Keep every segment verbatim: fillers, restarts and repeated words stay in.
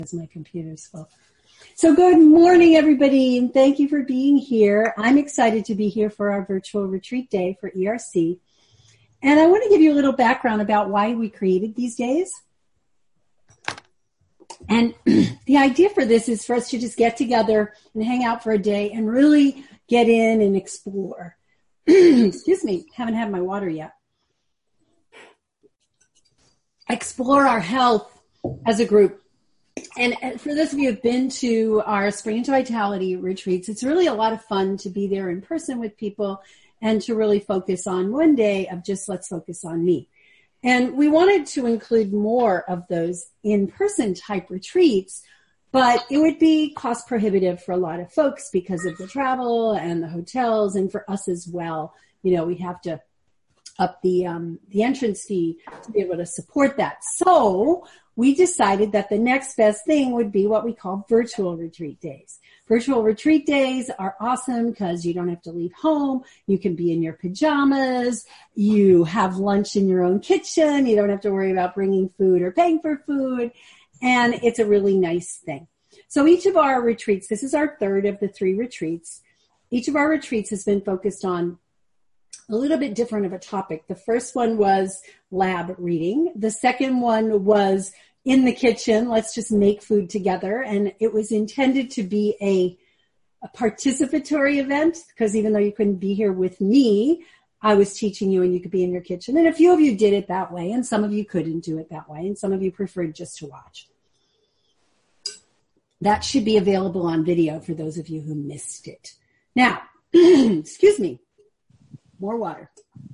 As my computer's full. So good morning, everybody, and thank you for being here. I'm excited to be here for our virtual retreat day for E R C. And I want to give you a little background about why we created these days. And the idea for this is for us to just get together and hang out for a day and really get in and explore. Excuse me, haven't had my water yet. Explore our health as a group. And for those of you who have been to our Spring into Vitality retreats, it's really a lot of fun to be there in person with people and to really focus on one day of just let's focus on me. And we wanted to include more of those in-person type retreats, but it would be cost prohibitive for a lot of folks because of the travel and the hotels, and for us as well. You know, we have to up the um, the entrance fee to be able to support that. So we decided that the next best thing would be what we call virtual retreat days. Virtual retreat days are awesome because you don't have to leave home. You can be in your pajamas. You have lunch in your own kitchen. You don't have to worry about bringing food or paying for food. And it's a really nice thing. So each of our retreats, this is our third of the three retreats. Each of our retreats has been focused on a little bit different of a topic. The first one was lab reading. The second one was in the kitchen. Let's just make food together. And it was intended to be a, a participatory event because even though you couldn't be here with me, I was teaching you and you could be in your kitchen. And a few of you did it that way, and some of you couldn't do it that way, and some of you preferred just to watch. That should be available on video for those of you who missed it. Now, excuse me. More water.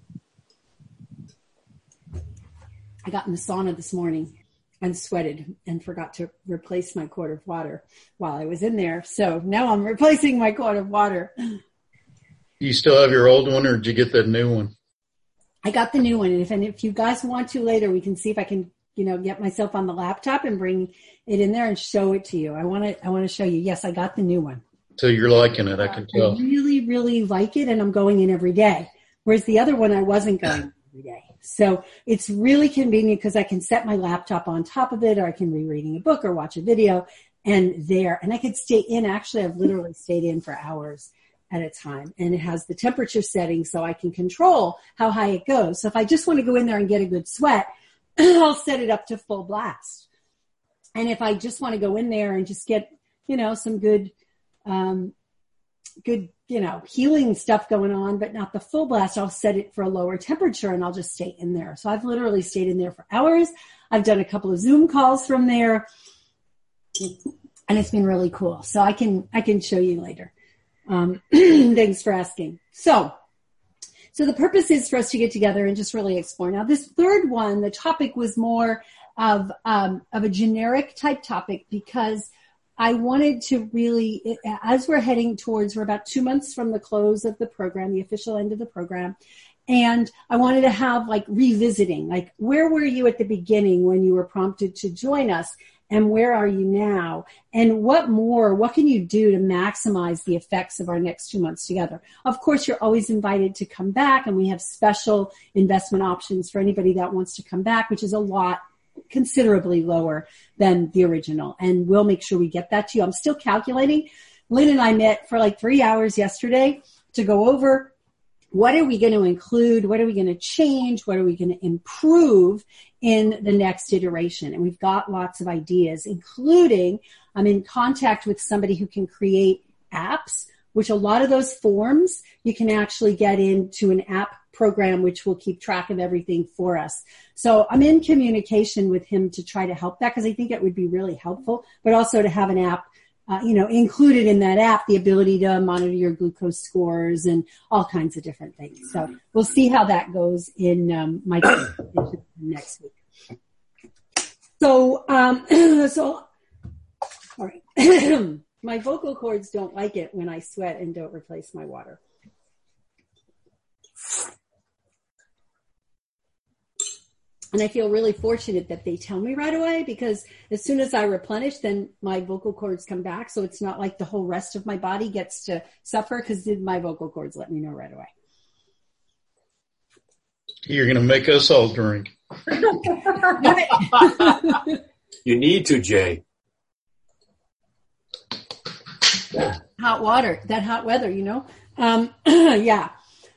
I got in the sauna this morning and sweated and forgot to replace my quart of water while I was in there. So now I'm replacing my quart of water. You still have your old one, or did you get that new one? I got the new one. And if, and if you guys want to later, we can see if I can, you know, get myself on the laptop and bring it in there and show it to you. I want to, I want to show you. Yes, I got the new one. So you're liking it. I can tell. I really, really like it. And I'm going in every day. Whereas the other one, I wasn't going every day. So it's really convenient because I can set my laptop on top of it, or I can be reading a book or watch a video and there. And I could stay in. Actually, I've literally stayed in for hours at a time. And it has the temperature setting so I can control how high it goes. So if I just want to go in there and get a good sweat, I'll set it up to full blast. And if I just want to go in there and just get, you know, some good, um, good, you know, healing stuff going on, but not the full blast, I'll set it for a lower temperature and I'll just stay in there. So I've literally stayed in there for hours. I've done a couple of Zoom calls from there, and it's been really cool. So I can, I can show you later. Um, thanks for asking. So, so the purpose is for us to get together and just really explore. Now, this third one, the topic was more of, um, of a generic type topic because I wanted to really, as we're heading towards, we're about two months from the close of the program, the official end of the program. And I wanted to have like revisiting, like where were you at the beginning when you were prompted to join us? And where are you now? And what more, what can you do to maximize the effects of our next two months together? Of course, you're always invited to come back, and we have special investment options for anybody that wants to come back, which is a lot considerably lower than the original. And we'll make sure we get that to you. I'm still calculating. Lynn and I met for like three hours yesterday to go over what are we going to include, what are we going to change, what are we going to improve in the next iteration. And we've got lots of ideas, including I'm in contact with somebody who can create apps, which a lot of those forms you can actually get into an app program which will keep track of everything for us. So I'm in communication with him to try to help that because I think it would be really helpful, but also to have an app, uh, you know, included in that app, the ability to monitor your glucose scores and all kinds of different things. So we'll see how that goes in um, my presentation next week. So, um, so, all right. My vocal cords don't like it when I sweat and don't replace my water. And I feel really fortunate that they tell me right away, because as soon as I replenish, then my vocal cords come back. So it's not like the whole rest of my body gets to suffer, because my vocal cords let me know right away. You're going to make us all drink. You need to, Jay. hot water, that hot weather, you know? Um, yeah.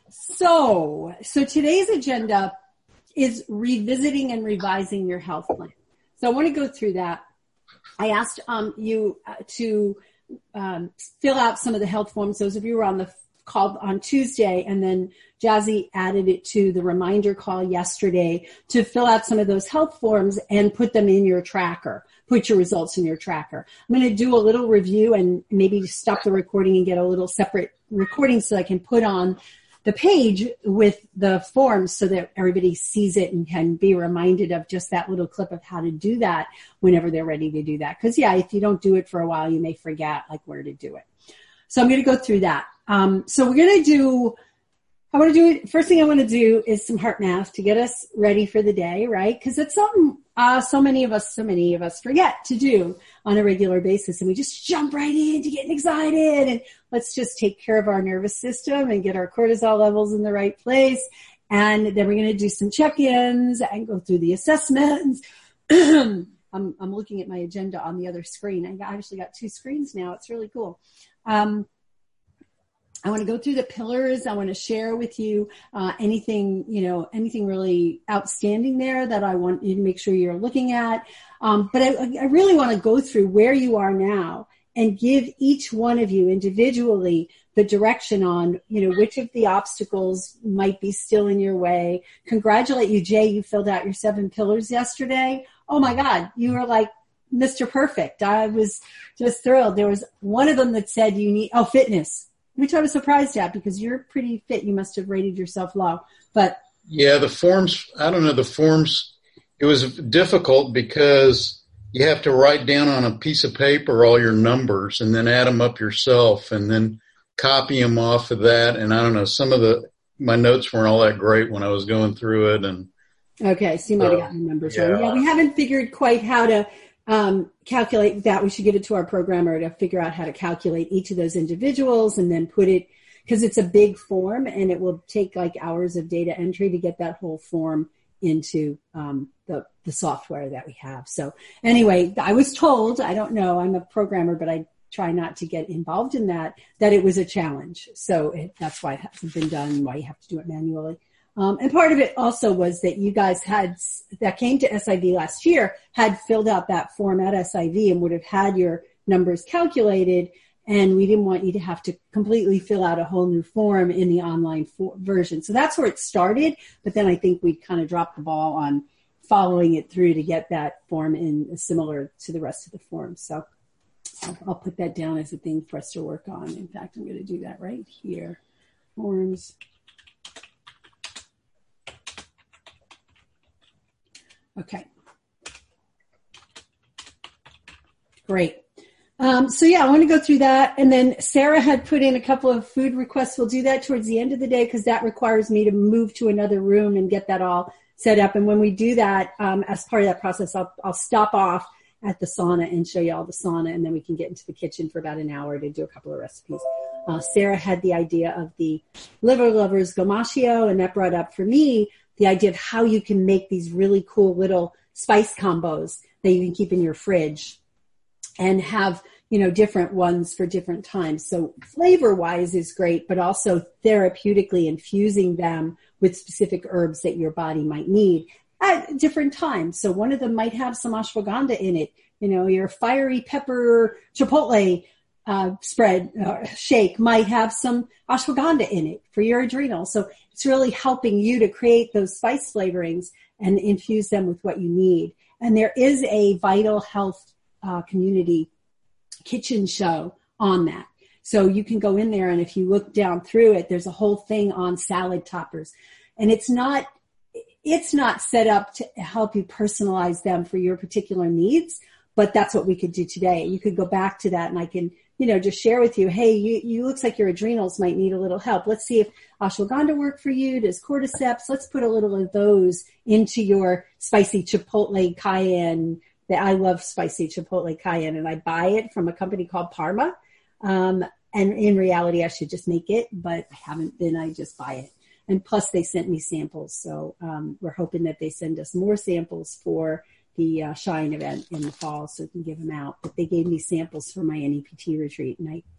So, so today's agenda is revisiting and revising your health plan. So I want to go through that. I asked um, you uh, to um, fill out some of the health forms. Those of you who were on the call on Tuesday, and then Jazzy added it to the reminder call yesterday to fill out some of those health forms and put them in your tracker. Put your results in your tracker. I'm going to do a little review and maybe stop the recording and get a little separate recording so I can put on the page with the forms so that everybody sees it and can be reminded of just that little clip of how to do that whenever they're ready to do that. Because, yeah, if you don't do it for a while, you may forget, like, where to do it. So I'm going to go through that. Um, so we're going to do, I want to do it, first thing I want to do is some heart math to get us ready for the day, right? Because it's something uh, so many of us, so many of us forget to do on a regular basis. And we just jump right into getting excited and let's just take care of our nervous system and get our cortisol levels in the right place. And then we're going to do some check-ins and go through the assessments. I'm, I'm looking at my agenda on the other screen. I actually got two screens now. It's really cool. Um, I want to go through the pillars. I want to share with you uh, anything, you know, anything really outstanding there that I want you to make sure you're looking at. Um, but I, I really want to go through where you are now and give each one of you individually the direction on, you know, which of the obstacles might be still in your way. Congratulate you, Jay. You filled out your seven pillars yesterday. Oh, my God. You were like Mister Perfect. I was just thrilled. There was one of them that said you need, oh, fitness. Which I was surprised at because you're pretty fit. You must have rated yourself low. But yeah, the forms, I don't know, the forms, it was difficult because you have to write down on a piece of paper all your numbers and then add them up yourself and then copy them off of that. And I don't know, some of the, my notes weren't all that great when I was going through it. And okay, so you might have uh, gotten the numbers yeah. wrong. Yeah, we haven't figured quite how to Um, calculate that. We should give it to our programmer to figure out how to calculate each of those individuals and then put it, because it's a big form and it will take like hours of data entry to get that whole form into um, the, the software that we have. So anyway, I was told, I don't know, I'm a programmer, but I try not to get involved in that, that it was a challenge. So it, that's why it hasn't been done, why you have to do it manually. Um, and part of it also was that you guys had, that came to S I V last year, had filled out that form at S I V and would have had your numbers calculated. And we didn't want you to have to completely fill out a whole new form in the online for- version. So that's where it started. But then I think we kind of dropped the ball on following it through to get that form in similar to the rest of the forms. So I'll, I'll put that down as a thing for us to work on. In fact, I'm going to do that right here. Forms. Okay. Great. Um, so yeah, I want to go through that. And then Sarah had put in a couple of food requests. We'll do that towards the end of the day because that requires me to move to another room and get that all set up. And when we do that, um, as part of that process, I'll, I'll stop off at the sauna and show you all the sauna. And then we can get into the kitchen for about an hour to do a couple of recipes. Uh, Sarah had the idea of the liver lovers gomashio, and that brought up for me the idea of how you can make these really cool little spice combos that you can keep in your fridge and have, you know, different ones for different times. So flavor-wise is great, but also therapeutically infusing them with specific herbs that your body might need at different times. So one of them might have some ashwagandha in it. You know, your fiery pepper chipotle uh, spread uh, shake might have some ashwagandha in it for your adrenals. So it's really helping you to create those spice flavorings and infuse them with what you need. And there is a Vital Health uh, community kitchen show on that. So you can go in there, and if you look down through it, there's a whole thing on salad toppers. And it's not, it's not set up to help you personalize them for your particular needs, but that's what we could do today. You could go back to that, and I can, you know, just share with you, hey, you, you looks like your adrenals might need a little help. Let's see if ashwagandha work for you. Does cordyceps? Let's put a little of those into your spicy chipotle cayenne. That I love spicy chipotle cayenne, and I buy it from a company called Parma. Um, and in reality, I should just make it, but I haven't been. I just buy it. And plus, they sent me samples, so um, we're hoping that they send us more samples for the uh, Shine event in the fall, so we can give them out. But they gave me samples for my N E P T retreat, and I,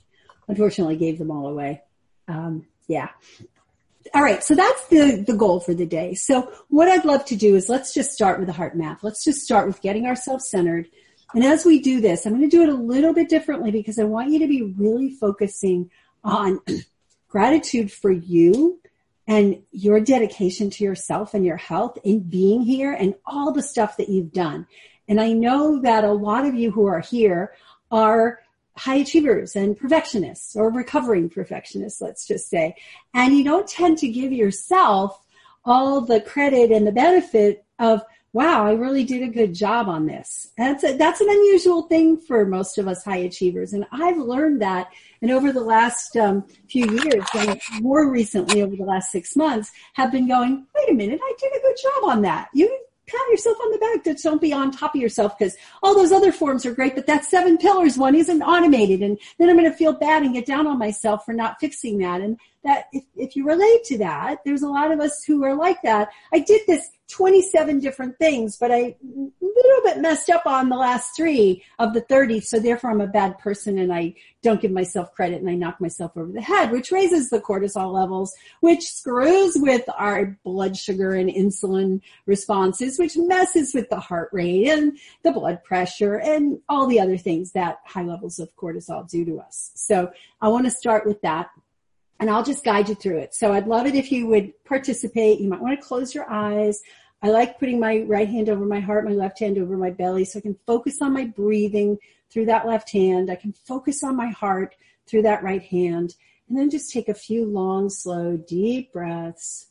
unfortunately gave them all away. Um, yeah. All right. So that's the, the goal for the day. So what I'd love to do is let's just start with the heart math. Let's just start with getting ourselves centered. And as we do this, I'm going to do it a little bit differently because I want you to be really focusing on gratitude for you and your dedication to yourself and your health in being here and all the stuff that you've done. And I know that a lot of you who are here are high achievers and perfectionists or recovering perfectionists, let's just say. And you don't tend to give yourself all the credit and the benefit of, wow, I really did a good job on this. That's a, that's an unusual thing for most of us high achievers. And I've learned that. And over the last um, few years, and more recently over the last six months, have been going, wait a minute, I did a good job on that. You pat yourself on the back. Just don't be on top of yourself because all those other forms are great, but that seven pillars one isn't automated. And then I'm going to feel bad and get down on myself for not fixing that. And that if, if you relate to that, there's a lot of us who are like that. I did this twenty-seven different things, but I a little bit messed up on the last three of the thirty. So therefore I'm a bad person and I don't give myself credit and I knock myself over the head, which raises the cortisol levels, which screws with our blood sugar and insulin responses, which messes with the heart rate and the blood pressure and all the other things that high levels of cortisol do to us. So I want to start with that. And I'll just guide you through it. So I'd love it if you would participate. You might want to close your eyes. I like putting my right hand over my heart, my left hand over my belly, so I can focus on my breathing through that left hand. I can focus on my heart through that right hand. And then just take a few long, slow, deep breaths.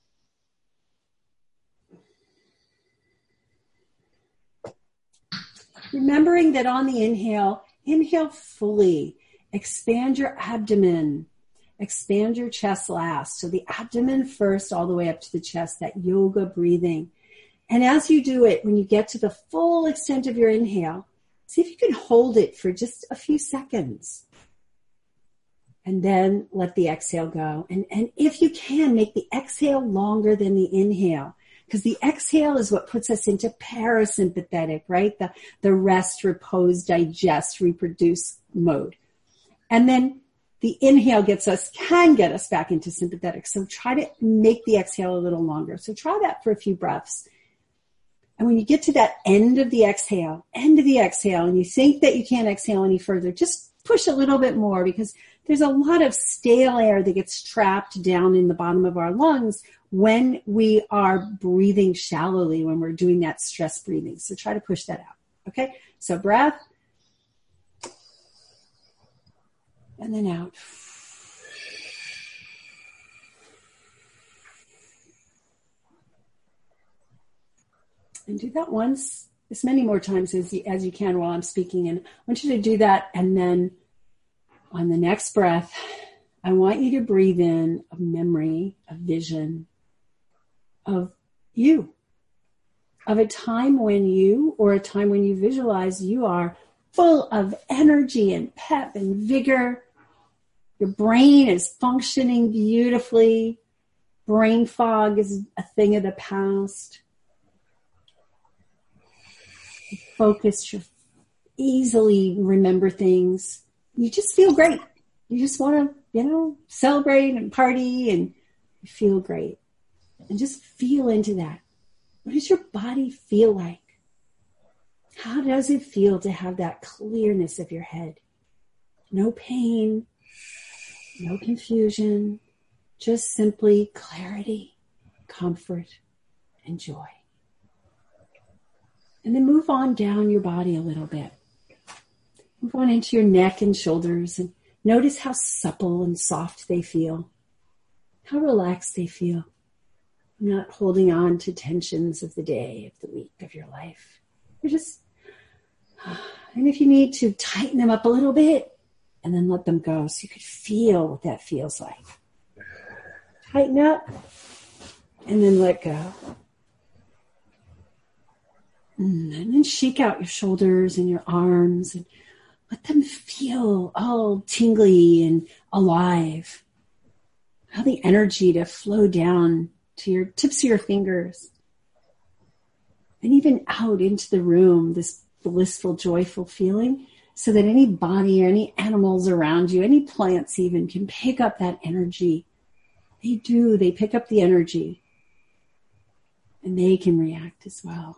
Remembering that on the inhale, inhale fully. Expand your abdomen. Expand your chest last. So the abdomen first, all the way up to the chest, that yoga breathing. And as you do it, when you get to the full extent of your inhale, see if you can hold it for just a few seconds. And then let the exhale go. And, and if you can, make the exhale longer than the inhale. Because the exhale is what puts us into parasympathetic, right? The, the rest, repose, digest, reproduce mode. And then the inhale gets us, can get us back into sympathetic. So try to make the exhale a little longer. So try that for a few breaths. And when you get to that end of the exhale, end of the exhale, and you think that you can't exhale any further, just push a little bit more because there's a lot of stale air that gets trapped down in the bottom of our lungs when we are breathing shallowly, when we're doing that stress breathing. So try to push that out. Okay? So breath. And then out. And do that once, as many more times as you, as you can while I'm speaking. And I want you to do that. And then on the next breath, I want you to breathe in a memory, a vision of you, of a time when you, or a time when you visualize you are full of energy and pep and vigor. Your brain is functioning beautifully. Brain fog is a thing of the past. You focus, you easily remember things. You just feel great. You just want to, you know, celebrate and party and you feel great. And just feel into that. What does your body feel like? How does it feel to have that clearness of your head? No pain, no confusion, just simply clarity, comfort, and joy. And then move on down your body a little bit. Move on into your neck and shoulders and notice how supple and soft they feel, how relaxed they feel. Not holding on to tensions of the day, of the week, of your life. You're just, and if you need to, tighten them up a little bit and then let them go so you could feel what that feels like. Tighten up and then let go. And then shake out your shoulders and your arms and let them feel all tingly and alive. Allow the energy to flow down to your tips of your fingers and even out into the room, this blissful, joyful feeling. so that any body or any animals around you, any plants even, can pick up that energy. They do. They pick up the energy. And they can react as well.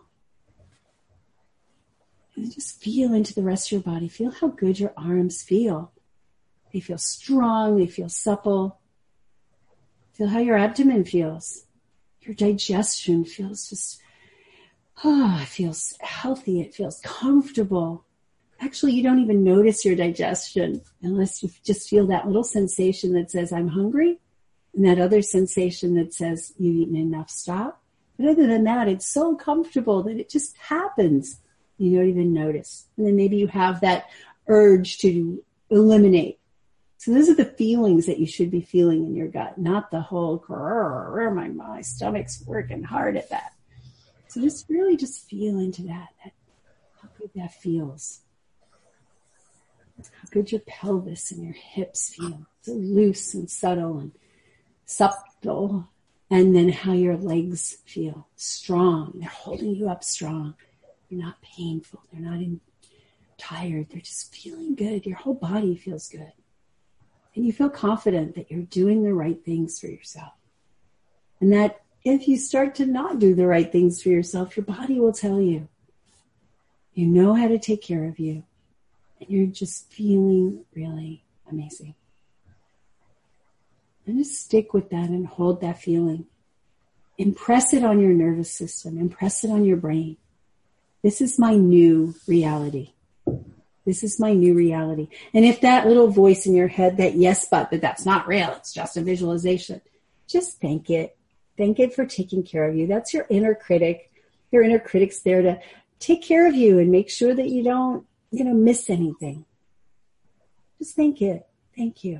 And just feel into the rest of your body. Feel how good your arms feel. They feel strong. They feel supple. Feel how your abdomen feels. Your digestion feels just, oh, it feels healthy. It feels comfortable. Actually, you don't even notice your digestion unless you just feel that little sensation that says, I'm hungry, and that other sensation that says, you've eaten enough, stop. But other than that, it's so comfortable that it just happens. You don't even notice. And then maybe you have that urge to eliminate. So those are the feelings that you should be feeling in your gut, not the whole, my, my stomach's working hard at that. So just really just feel into that, that how good that feels. How good your pelvis and your hips feel. So loose and subtle and supple. And then how your legs feel. Strong. They're holding you up strong. They're not painful. They're not in, tired. They're just feeling good. Your whole body feels good. And you feel confident that you're doing the right things for yourself. And that if you start to not do the right things for yourself, your body will tell you. You know how to take care of you. And you're just feeling really amazing. And just stick with that and hold that feeling. Impress it on your nervous system. Impress it on your brain. This is my new reality. This is my new reality. And if that little voice in your head, that yes, but, that that's not real, it's just a visualization, just thank it. Thank it for taking care of you. That's your inner critic. Your inner critic's there to take care of you and make sure that you don't, you know, miss anything. Just thank it. Thank you.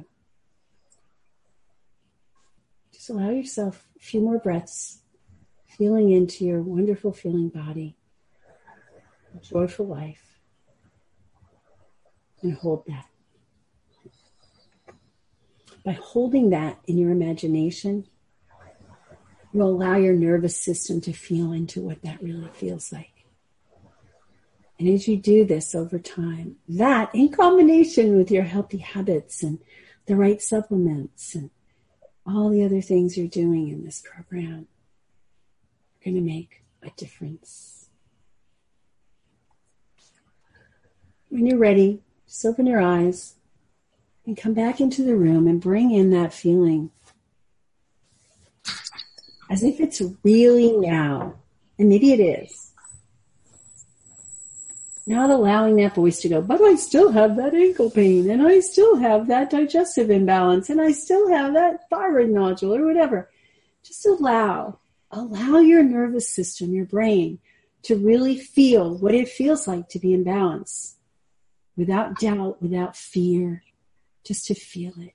Just allow yourself a few more breaths, feeling into your wonderful feeling body, a joyful life, and hold that. By holding that in your imagination, you'll allow your nervous system to feel into what that really feels like. And as you do this over time, that in combination with your healthy habits and the right supplements and all the other things you're doing in this program, are going to make a difference. When you're ready, just open your eyes and come back into the room and bring in that feeling as if it's really now. And maybe it is. Not allowing that voice to go, but I still have that ankle pain, and I still have that digestive imbalance, and I still have that thyroid nodule or whatever. Just allow, allow your nervous system, your brain, to really feel what it feels like to be in balance. Without doubt, without fear, just to feel it.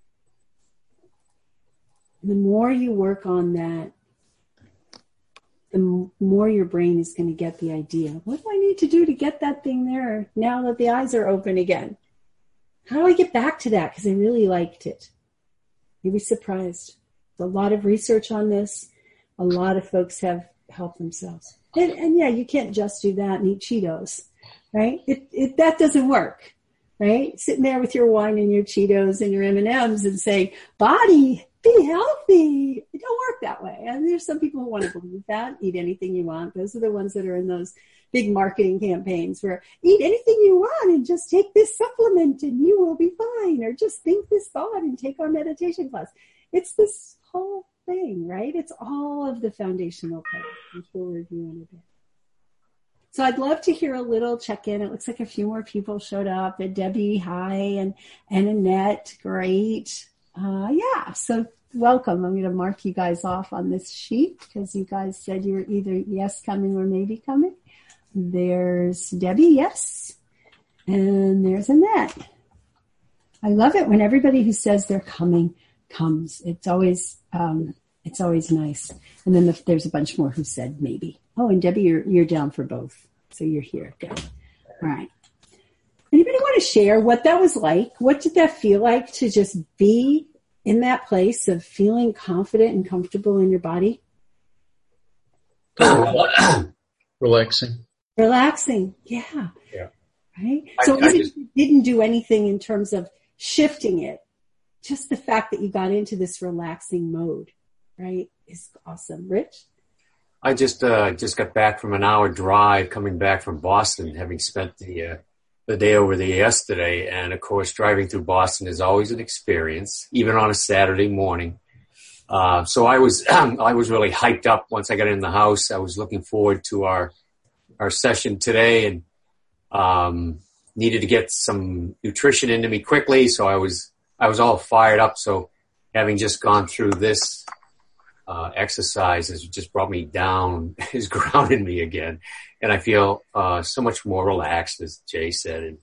And the more you work on that, the more your brain is going to get the idea. What do I need to do to get that thing there now that the eyes are open again? How do I get back to that? Because I really liked it. You'll be surprised. There's a lot of research on this. A lot of folks have helped themselves. And, and yeah, you can't just do that and eat Cheetos, right? It, it, that doesn't work, right? Sitting there with your wine and your Cheetos and your M and M's and say, body, be healthy. It don't work that way. And there's some people who want to believe that. Eat anything you want. Those are the ones that are in those big marketing campaigns where eat anything you want and just take this supplement and you will be fine. Or just think this thought and take our meditation class. It's this whole thing, right? It's all of the foundational part, which we'll review in a bit. So I'd love to hear a little check-in. It looks like a few more people showed up. And Debbie, hi, and, and Annette, great. Uh, yeah, so welcome. I'm going to mark you guys off on this sheet because you guys said you were either yes coming or maybe coming. There's Debbie, yes. And there's Annette. I love it when everybody who says they're coming comes. It's always, um, it's always nice. And then the, there's a bunch more who said maybe. Oh, and Debbie, you're, you're down for both. So you're here. Good. All right. Anybody want to share what that was like? What did that feel like to just be in that place of feeling confident and comfortable in your body? Relaxing. Relaxing. Yeah. Yeah. right? I, So I even just, if you didn't do anything in terms of shifting it, just the fact that you got into this relaxing mode, right, is awesome. Rich? I just uh, just got back from an hour drive coming back from Boston, having spent the uh, the day over there yesterday. And, of course, driving through Boston is always an experience, even on a Saturday morning. Uh, so I was I was really hyped up once I got in the house. I was looking forward to our our session today and um, needed to get some nutrition into me quickly. So I was I was all fired up. So having just gone through this Uh, exercise has just brought me down, has grounded me again. And I feel uh, so much more relaxed, as Jay said. And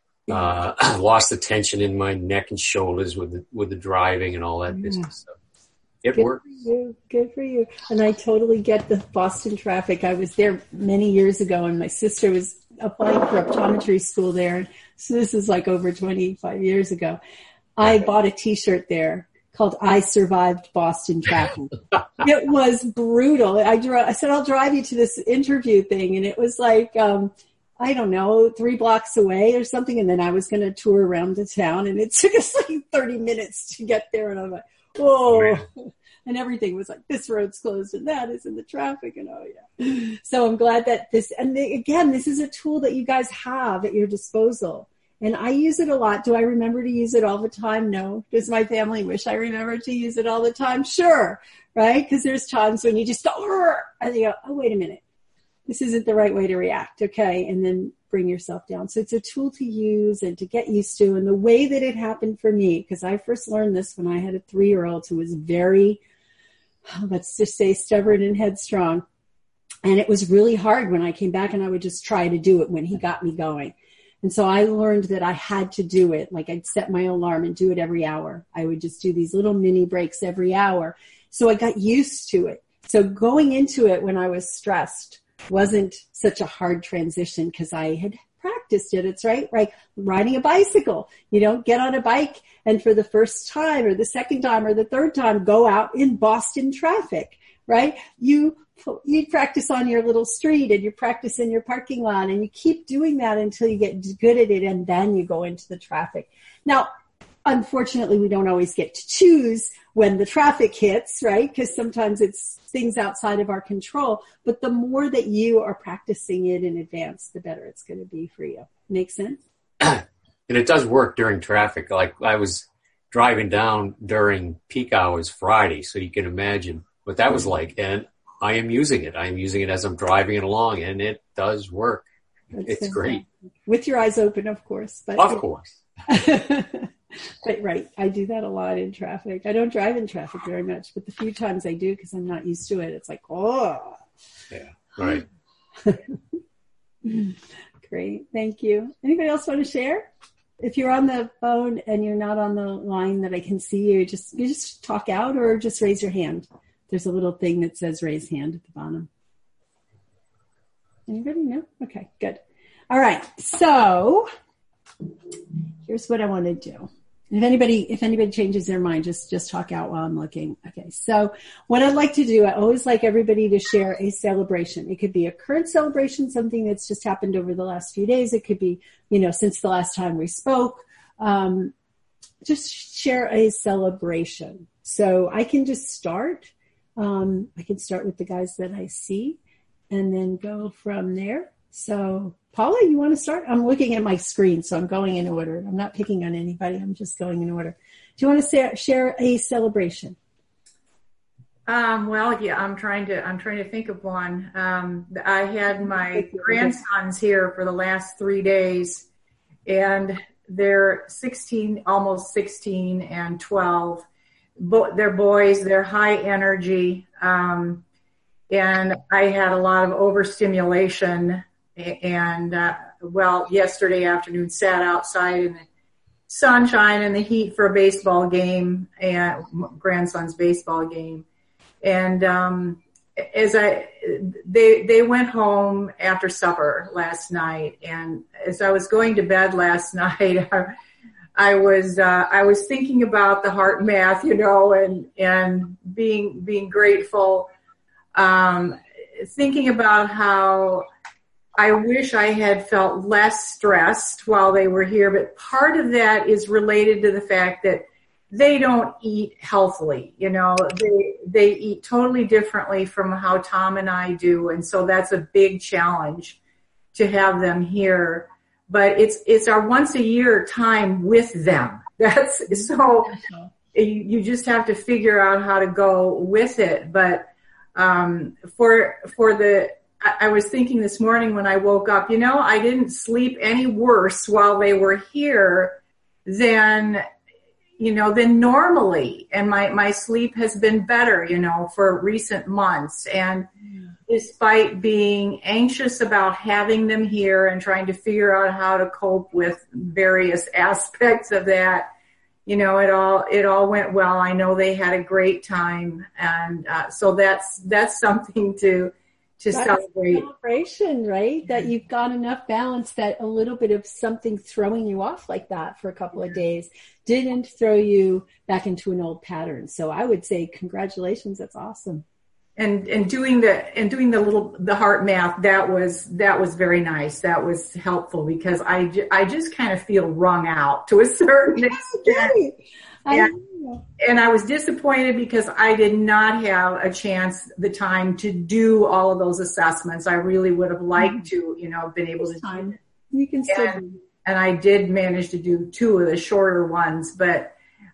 uh, I lost the tension in my neck and shoulders with the, with the driving and all that yeah. business. So it Good works. For you. Good for you. And I totally get the Boston traffic. I was there many years ago, and my sister was applying for optometry school there. So this is like over twenty-five years ago. I okay. bought a T-shirt there called I Survived Boston Traffic. It was brutal. I, dro- I said, I'll drive you to this interview thing. And it was like, um, I don't know, three blocks away or something. And then I was going to tour around the town. And it took us like thirty minutes to get there. And I'm like, whoa. Oh, and everything was like, this road's closed and that is in the traffic. And oh, yeah. So I'm glad that this, and they, again, this is a tool that you guys have at your disposal. And I use it a lot. Do I remember to use it all the time? No. Does my family wish I remembered to use it all the time? Sure. Right? Because there's times when you just go, and you go, oh, wait a minute. This isn't the right way to react. Okay. And then bring yourself down. So it's a tool to use and to get used to. And the way that it happened for me, because I first learned this when I had a three-year-old who was very, let's just say, stubborn and headstrong. And it was really hard when I came back and I would just try to do it when he got me going. And so I learned that I had to do it. Like I'd set my alarm and do it every hour. I would just do these little mini breaks every hour. So I got used to it. So going into it when I was stressed wasn't such a hard transition because I had practiced it. It's right, right. Riding a bicycle. You don't get on a bike and for the first time or the second time or the third time go out in Boston traffic, right? You You practice on your little street and you practice in your parking lot and you keep doing that until you get good at it and then you go into the traffic. Now, unfortunately, we don't always get to choose when the traffic hits, right? Because sometimes it's things outside of our control. But the more that you are practicing it in advance, the better it's going to be for you. Make sense? And it does work during traffic. Like I was driving down during peak hours Friday, so you can imagine what that was like. And I am using it. I am using it as I'm driving it along, and it does work. That's it's fantastic. Great. With your eyes open, of course. But of course. But right, I do that a lot in traffic. I don't drive in traffic very much, but the few times I do because I'm not used to it, it's like, oh. Yeah, right. Great, thank you. Anybody else want to share? If you're on the phone and you're not on the line that I can see you, just you just talk out or just raise your hand. There's a little thing that says raise hand at the bottom. Anybody? No? Okay, good. All right. So here's what I want to do. If anybody, if anybody changes their mind, just, just talk out while I'm looking. Okay. So what I'd like to do, I always like everybody to share a celebration. It could be a current celebration, something that's just happened over the last few days. It could be, you know, since the last time we spoke. Um, just share a celebration. So I can just start. Um, I can start with the guys that I see and then go from there. So Paula, you want to start? I'm looking at my screen, so I'm going in order. I'm not picking on anybody. I'm just going in order. Do you want to say, share a celebration? Um, well, yeah, I'm trying to, I'm trying to think of one. Um, I had my grandsons here for the last three days and they're sixteen, almost sixteen and twelve. Bo- they're boys, they're high energy. Um, and I had a lot of overstimulation and, uh, well, yesterday afternoon sat outside in the sunshine and the heat for a baseball game and grandson's baseball game. And, um, as I, they, they went home after supper last night. And as I was going to bed last night, I, I was, uh, I was thinking about the heart math, you know, and, and being, being grateful, um, thinking about how I wish I had felt less stressed while they were here, but part of that is related to the fact that they don't eat healthily. You know, they they eat totally differently from how Tom and I do, and so that's a big challenge to have them here. But it's it's our once a year time with them. That's so you just have to figure out how to go with it. But um, for for the I was thinking this morning when I woke up, you know, I didn't sleep any worse while they were here than, you know, than normally. And my, my sleep has been better, you know, for recent months. And despite being anxious about having them here and trying to figure out how to cope with various aspects of that, you know, it all, it all went well. I know they had a great time. And uh, so that's, that's something to, to That's celebrate. Celebration, right? That you've got enough balance that a little bit of something throwing you off like that for a couple of days didn't throw you back into an old pattern. So I would say congratulations. That's awesome. And and doing the and doing the little the heart math, that was that was very nice. That was helpful because I, ju- I just kind of feel wrung out to a certain extent. And, and I was disappointed because I did not have a chance, the time to do all of those assessments. I really would have liked to, you know, been able to do it. You can still and, and I did manage to do two of the shorter ones, but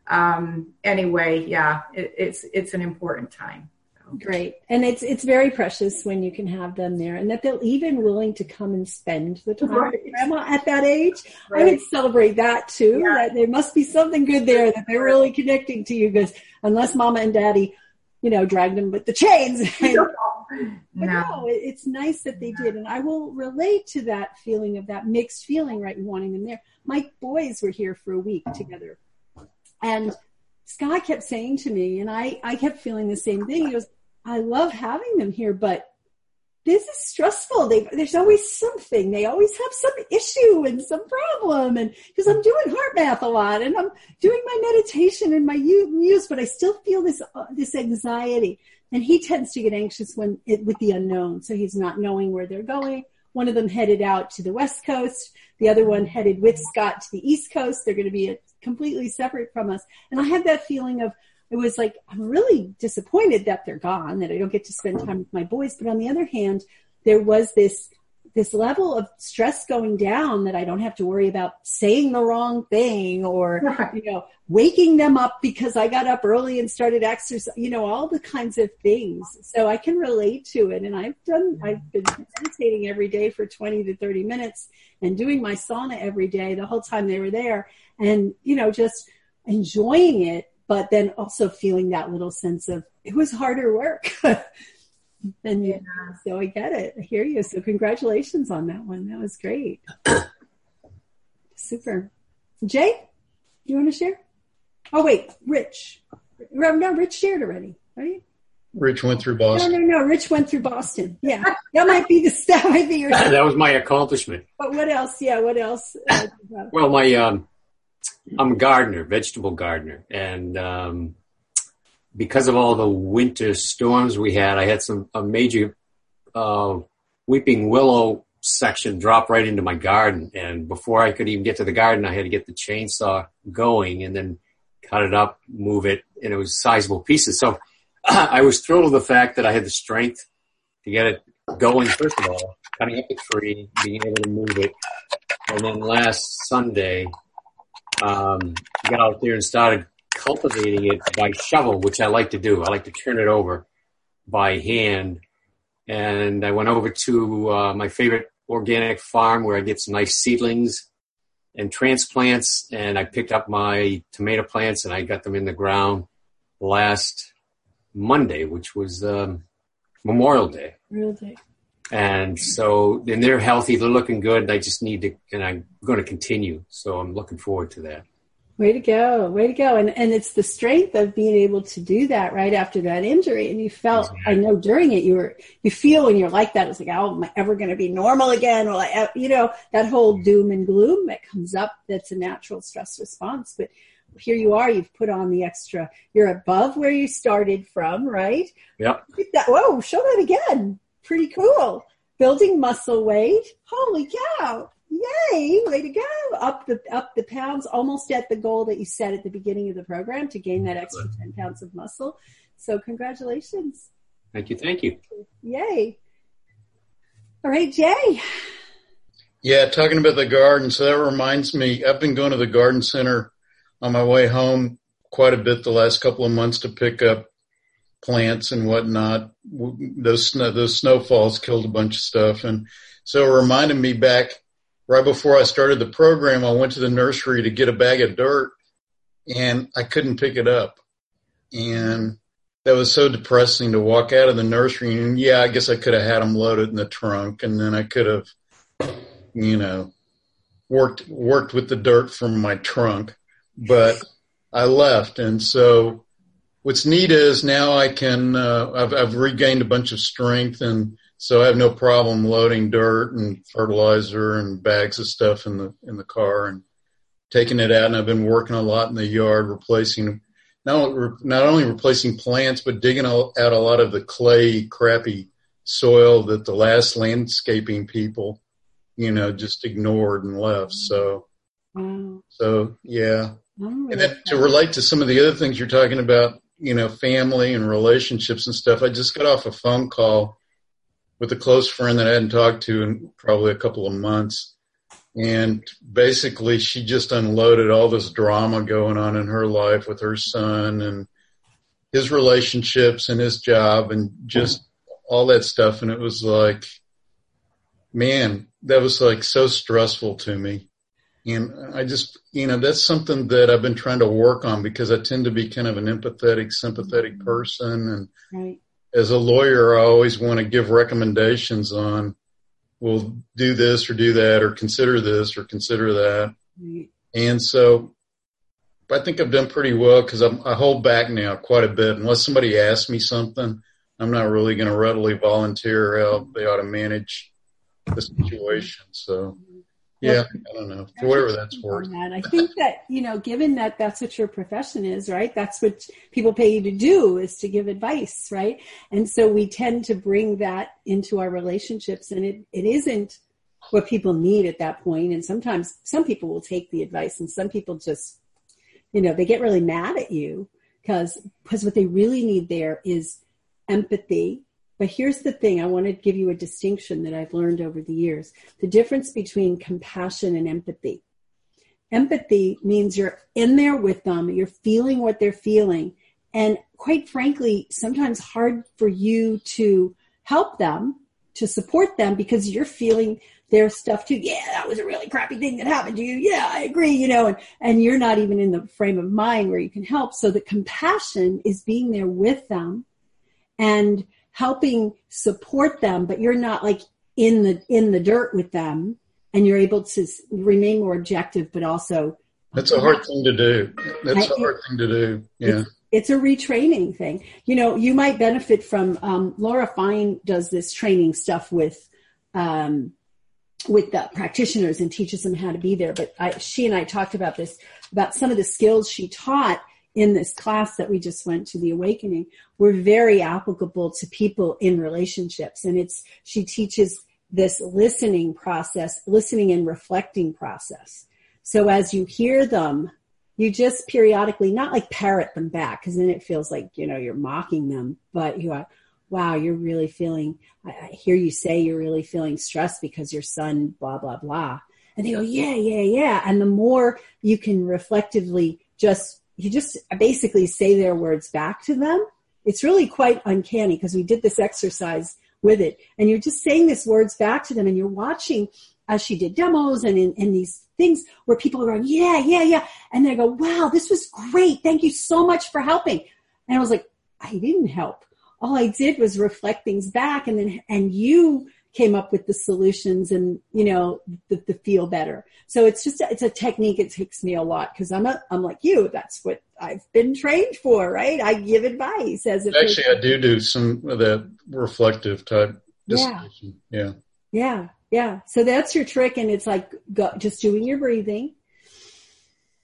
um, anyway, yeah, it, it's it's an important time. Great. And it's it's very precious when you can have them there and that they're even willing to come and spend the time right. with grandma at that age. Right. I would celebrate that too. Yeah. That there must be something good there that they're really connecting to you because unless mama and daddy, you know, dragged them with the chains. No. But no, it's nice that they did. And I will relate to that feeling of that mixed feeling, right, and wanting them there. My boys were here for a week together. And Scott kept saying to me, and I, I kept feeling the same thing. He goes, I love having them here, but this is stressful. They, there's always something. They always have some issue and some problem. And because I'm doing heart math a lot and I'm doing my meditation and my muse, but I still feel this, uh, this anxiety. And he tends to get anxious when it, with the unknown. So he's not knowing where they're going. One of them headed out to the West Coast. The other one headed with Scott to the East Coast. They're going to be completely separate from us. And I had that feeling of, it was like, I'm really disappointed that they're gone, that I don't get to spend time with my boys. But on the other hand, there was this, this level of stress going down that I don't have to worry about saying the wrong thing or, right. you know, waking them up because I got up early and started exercise, you know, all the kinds of things. So I can relate to it. And I've done, I've been meditating every day for twenty to thirty minutes and doing my sauna every day the whole time they were there and, you know, just enjoying it. But then also feeling that little sense of it was harder work than you. Yeah. So I get it. I hear you. So congratulations on that one. That was great. Super. Jay, you want to share? Oh, wait, Rich. No, Rich shared already, right? Rich went through Boston. No, no, no. Rich went through Boston. Yeah. That might be the, that might be your. That was my accomplishment. But what else? Yeah. What else? Uh, well, my, um, I'm a gardener, vegetable gardener. And, um, because of all the winter storms we had, I had some, a major, uh, weeping willow section drop right into my garden. And before I could even get to the garden, I had to get the chainsaw going and then cut it up, move it, and it was sizable pieces. So I was thrilled with the fact that I had the strength to get it going, first of all, cutting up the tree, being able to move it. And then last Sunday, Um, got out there and started cultivating it by shovel, which I like to do. I like to turn it over by hand. And I went over to uh, my favorite organic farm where I get some nice seedlings and transplants. And I picked up my tomato plants and I got them in the ground last Monday, which was um, Memorial Day. Real day. And so, and they're healthy, they're looking good. I just need to, and I'm going to continue. So I'm looking forward to that. Way to go. Way to go. And and it's the strength of being able to do that right after that injury. And you felt, exactly. I know during it, you were, you feel when you're like that, it's like, oh, am I ever going to be normal again? Well, I, you know, that whole doom and gloom that comes up, that's a natural stress response. But here you are, you've put on the extra, you're above where you started from, right? Yep. That, whoa, show that again. Pretty cool. building muscle weight. Holy cow. Yay. Way to go. Up the, up the pounds, almost at the goal that you set at the beginning of the program to gain that extra ten pounds of muscle. So congratulations. Thank you. Thank you. Yay. All right, Jay. Yeah, talking about the garden. So that reminds me, I've been going to the garden center on my way home quite a bit the last couple of months to pick up plants and whatnot. Those snow, those snowfalls killed a bunch of stuff. And so it reminded me back right before I started the program, I went to the nursery to get a bag of dirt and I couldn't pick it up. And that was so depressing to walk out of the nursery. And yeah, I guess I could have had them loaded in the trunk and then I could have, you know, worked, worked with the dirt from my trunk, but I left. And so what's neat is now I can, uh, I've, I've regained a bunch of strength. And so I have no problem loading dirt and fertilizer and bags of stuff in the, in the car and taking it out. And I've been working a lot in the yard, replacing, not, not only replacing plants, but digging out a lot of the clay, crappy soil that the last landscaping people, you know, just ignored and left. So, wow. so yeah. Oh, and then to relate to some of the other things you're talking about, you know, family and relationships and stuff, I just got off a phone call with a close friend that I hadn't talked to in probably a couple of months. And basically she just unloaded all this drama going on in her life with her son and his relationships and his job and just all that stuff. And it was like, man, that was like so stressful to me. And I just, you know, that's something that I've been trying to work on because I tend to be kind of an empathetic, sympathetic person. And right. As a lawyer, I always want to give recommendations on, well, do this or do that or consider this or consider that. Right. And so I think I've done pretty well because I hold back now quite a bit. Unless somebody asks me something, I'm not really going to readily volunteer how they ought to manage the situation. So, yeah, I don't know, for whatever that's worth. That. I think that, you know, given that that's what your profession is, right? That's what people pay you to do, is to give advice, right? And so we tend to bring that into our relationships, and it, it isn't what people need at that point. And sometimes some people will take the advice and some people just, you know, they get really mad at you because, because what they really need there is empathy. But here's the thing. I want to give you a distinction that I've learned over the years. The difference between compassion and empathy. Empathy means you're in there with them. You're feeling what they're feeling. And quite frankly, sometimes hard for you to help them, to support them, because you're feeling their stuff too. Yeah, that was a really crappy thing that happened to you. Yeah, I agree, you know, and, and you're not even in the frame of mind where you can help. So the compassion is being there with them and helping support them, but you're not like in the in the dirt with them, and you're able to remain more objective, but also. That's a hard thing to do. That's a hard thing to do. Yeah. It's, it's a retraining thing. You know, you might benefit from, um, Laura Fine does this training stuff with, um, with the practitioners and teaches them how to be there. But I, she and I talked about this, about some of the skills she taught in this class that we just went to, the Awakening, were very applicable to people in relationships. And it's, she teaches this listening process, listening and reflecting process. So as you hear them, you just periodically, not like parrot them back, because then it feels like, you know, you're mocking them, but you are, wow, you're really feeling, I, I hear you say you're really feeling stressed because your son, blah, blah, blah. And they go, yeah, yeah, yeah. And the more you can reflectively just, you just basically say their words back to them. It's really quite uncanny, because we did this exercise with it, and you're just saying these words back to them, and you're watching as she did demos and in, in these things where people are going, yeah, yeah, yeah. And they go, wow, this was great. Thank you so much for helping. And I was like, I didn't help. All I did was reflect things back, and then, and you came up with the solutions and, you know, the, the feel better. So it's just, it's a technique. It takes me a lot, because I'm a, I'm like you. That's what I've been trained for, right? I give advice as if actually I do do some of that reflective type discussion. Yeah. Yeah. Yeah. Yeah. So that's your trick. And it's like, go, just doing your breathing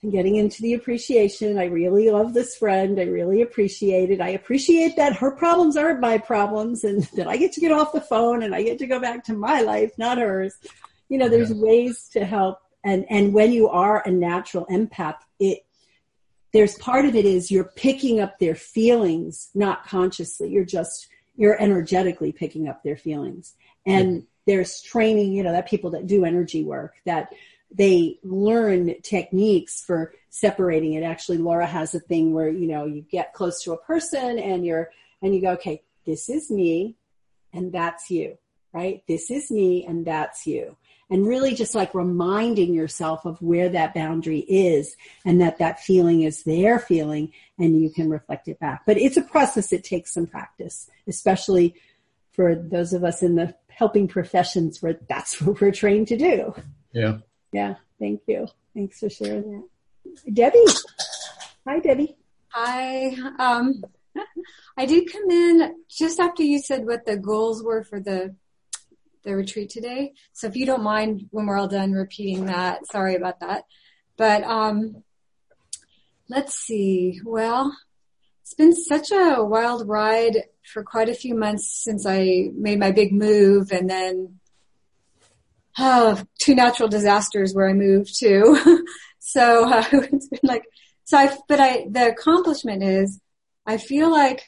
getting into the appreciation. I really love this friend. I really appreciate it. I appreciate that her problems aren't my problems and that I get to get off the phone and I get to go back to my life, not hers. You know, there's yeah. ways to help. And, and when you are a natural empath, it, there's part of it is you're picking up their feelings, not consciously. You're just, you're energetically picking up their feelings. And yeah. there's training, you know, that people that do energy work, that they learn techniques for separating it. Actually, Laura has a thing where, you know, you get close to a person and you're, and you go, okay, this is me and that's you, right? This is me and that's you. And really just like reminding yourself of where that boundary is and that that feeling is their feeling and you can reflect it back. But it's a process that takes some practice, especially for those of us in the helping professions where that's what we're trained to do. Yeah. Yeah. Thank you. Thanks for sharing that. Debbie. Hi, Debbie. Hi. Um, I did come in just after you said what the goals were for the the retreat today. So if you don't mind when we're all done repeating that, sorry about that. But um, let's see. Well, it's been such a wild ride for quite a few months since I made my big move, and then oh, two natural disasters where I moved to. so uh, it's been like, so I, but I, the accomplishment is I feel like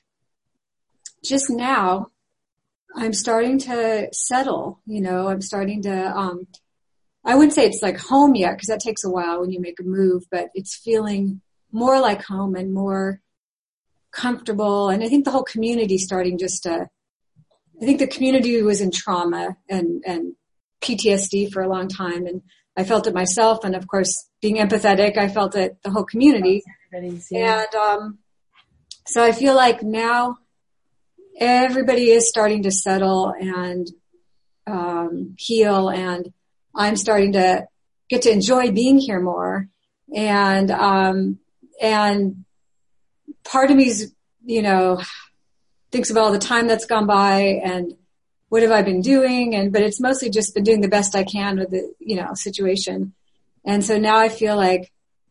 just now I'm starting to settle, you know, I'm starting to, um, I wouldn't say it's like home yet because that takes a while when you make a move, but it's feeling more like home and more comfortable. And I think the whole community starting just to, I think the community was in trauma and, and P T S D for a long time. And I felt it myself. And of course, being empathetic, I felt it the whole community. And, um, so I feel like now everybody is starting to settle and, um, heal. And I'm starting to get to enjoy being here more. And, um, and part of me's, you know, thinks of all the time that's gone by and what have I been doing? And, but it's mostly just been doing the best I can with the, you know, situation. And so now I feel like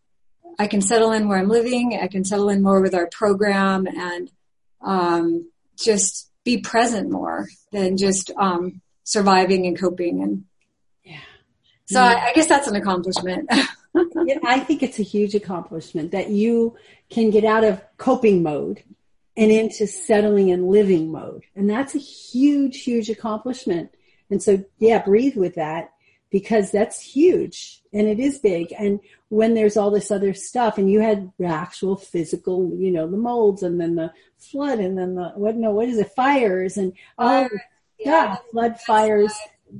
I can settle in where I'm living. I can settle in more with our program and, um, just be present more than just, um, surviving and coping. And yeah. So yeah. I, I guess that's an accomplishment. Yeah, I think it's a huge accomplishment that you can get out of coping mode and into settling and living mode. And that's a huge, huge accomplishment. And so, yeah, breathe with that because that's huge and it is big. And when there's all this other stuff and you had actual physical, you know, the molds and then the flood and then the, what, no, what is it? Fires and, oh, yeah, yeah flood fires.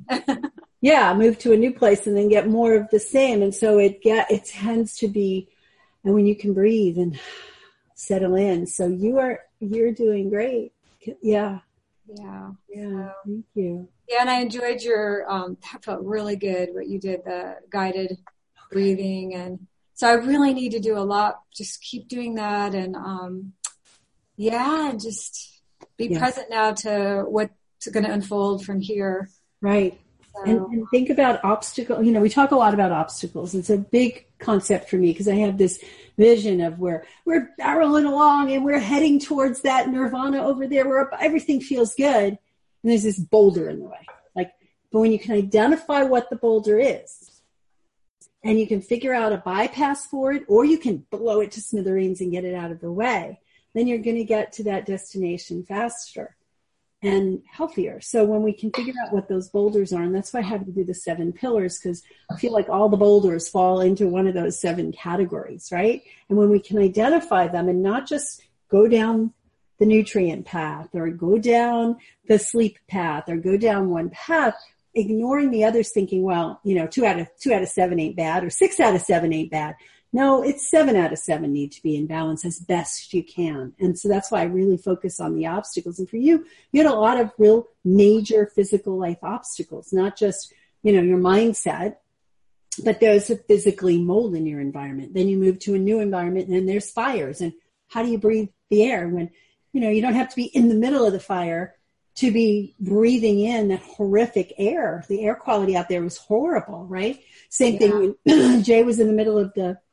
Yeah, move to a new place and then get more of the same. And so it get, it tends to be, and when you can breathe and settle in. So you are, you're doing great. Yeah. Yeah. Yeah. So, thank you. Yeah. And I enjoyed your, um, that felt really good what you did, the guided okay. breathing. And so I really need to do a lot. Just keep doing that. And, um, yeah, and just be yeah. present now to what's going to unfold from here. Right. So. And, and think about obstacles. You know, we talk a lot about obstacles. It's a big concept for me because I have this vision of where we're barreling along and we're heading towards that nirvana over there where everything feels good. And there's this boulder in the way. Like, but when you can identify what the boulder is and you can figure out a bypass for it, or you can blow it to smithereens and get it out of the way, then you're going to get to that destination faster and healthier. So when we can figure out what those boulders are, and that's why I have to do the seven pillars, because I feel like all the boulders fall into one of those seven categories, right? And when we can identify them and not just go down the nutrient path or go down the sleep path or go down one path, ignoring the others thinking, well, you know, two out of two out of seven ain't bad or six out of seven ain't bad. No, it's seven out of seven need to be in balance as best you can. And so that's why I really focus on the obstacles. And for you, you had a lot of real major physical life obstacles, not just, you know, your mindset, but there's a physically mold in your environment. Then you move to a new environment and there's fires. And how do you breathe the air when, you know, you don't have to be in the middle of the fire to be breathing in that horrific air. The air quality out there was horrible, right? Same yeah. thing when Jay was in the middle of the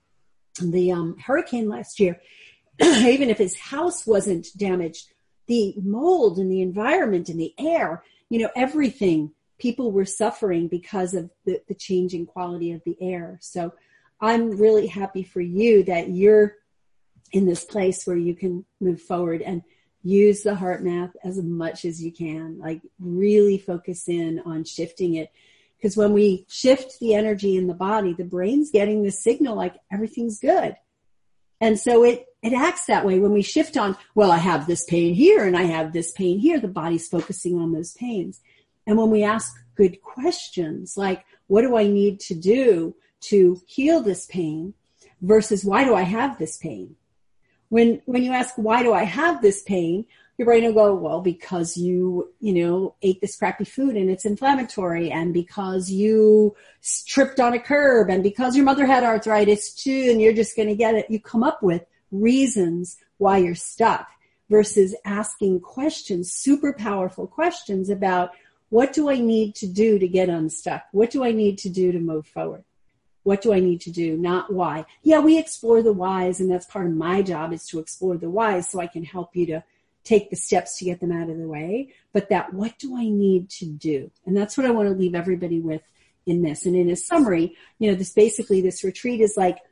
the um, hurricane last year, even if his house wasn't damaged, the mold and the environment and the air, you know, everything, people were suffering because of the, the changing quality of the air. So I'm really happy for you that you're in this place where you can move forward and use the HeartMath as much as you can, like really focus in on shifting it. Because when we shift the energy in the body, the brain's getting the signal like everything's good. And so it, it acts that way. When we shift on, well, I have this pain here and I have this pain here, the body's focusing on those pains. And when we ask good questions, like, what do I need to do to heal this pain versus why do I have this pain? When, when you ask, why do I have this pain? Your brain will go, well, because you, you know, ate this crappy food and it's inflammatory, and because you tripped on a curb, and because your mother had arthritis too, and you're just going to get it. You come up with reasons why you're stuck versus asking questions, super powerful questions about what do I need to do to get unstuck? What do I need to do to move forward? What do I need to do? Not why. Yeah, we explore the whys, and that's part of my job is to explore the whys so I can help you to take the steps to get them out of the way. But that, what do I need to do? And that's what I want to leave everybody with in this. And in a summary, you know, this basically, this retreat is like,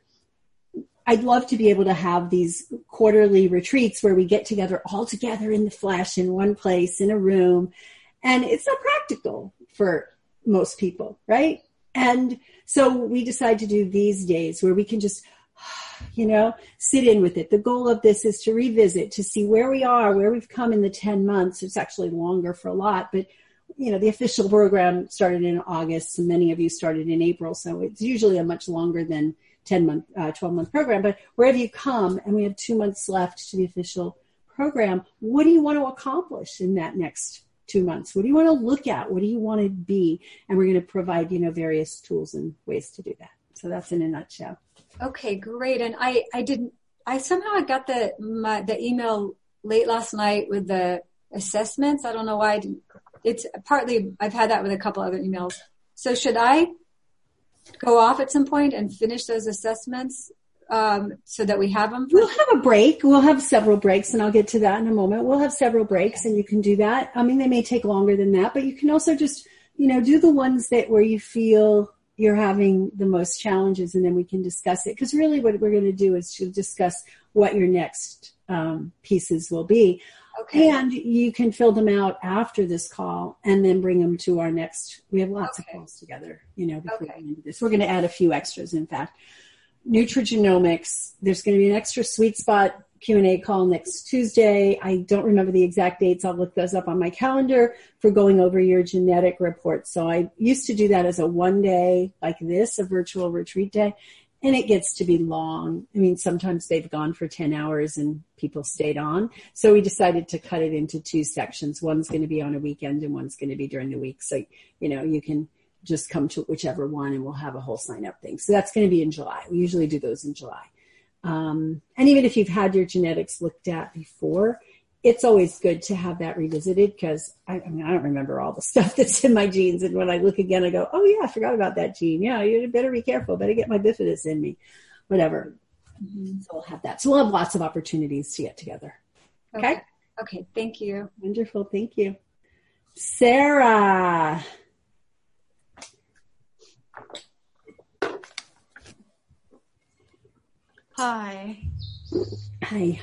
I'd love to be able to have these quarterly retreats where we get together all together in the flesh in one place in a room. And it's not practical for most people, right? And so we decide to do these days where we can just, you know, sit in with it. The goal of this is to revisit, to see where we are, where we've come in the ten months. It's actually longer for a lot, but, you know, the official program started in August, and many of you started in April. So it's usually a much longer than ten month, uh, twelve month program. But wherever you come, and we have two months left to the official program, what do you want to accomplish in that next two months? What do you want to look at? What do you want to be? And we're going to provide, you know, various tools and ways to do that. So that's in a nutshell. Okay, great. And I, I didn't, I somehow I got the, my, the email late last night with the assessments. I don't know why I didn't, it's partly, I've had that with a couple other emails. So should I go off at some point and finish those assessments? Um, so that we have them? We'll have a break. We'll have several breaks, and I'll get to that in a moment. We'll have several breaks, and you can do that. I mean, they may take longer than that, but you can also just, you know, do the ones that where you feel you're having the most challenges, and then we can discuss it. Because really what we're going to do is to discuss what your next um, pieces will be. Okay. And you can fill them out after this call and then bring them to our next. We have lots okay. of calls together, you know, before okay. we do this. We're going to add a few extras, in fact. Nutrigenomics, there's going to be an extra sweet spot Q and A call next Tuesday. I don't remember the exact dates. I'll look those up on my calendar for going over your genetic report. So I used to do that as a one day like this, a virtual retreat day, and it gets to be long. I mean, sometimes they've gone for ten hours and people stayed on. So we decided to cut it into two sections. One's going to be on a weekend and one's going to be during the week. So, you know, you can just come to whichever one and we'll have a whole sign up thing. So that's going to be in July. We usually do those in July. Um, and even if you've had your genetics looked at before, it's always good to have that revisited because I, I mean, I don't remember all the stuff that's in my genes. And when I look again, I go, oh yeah, I forgot about that gene. Yeah, you better be careful. Better get my bifidus in me, whatever. Mm-hmm. So we'll have that. So we'll have lots of opportunities to get together. Okay. Okay. Okay. Thank you. Wonderful. Thank you. Sarah. Hi. Hi.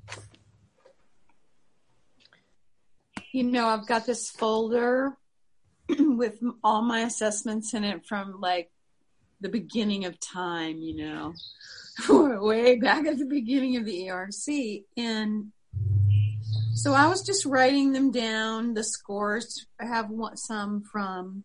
You know, I've got this folder with all my assessments in it from like the beginning of time, you know, way back at the beginning of the E R C. And so I was just writing them down, the scores. I have one, some from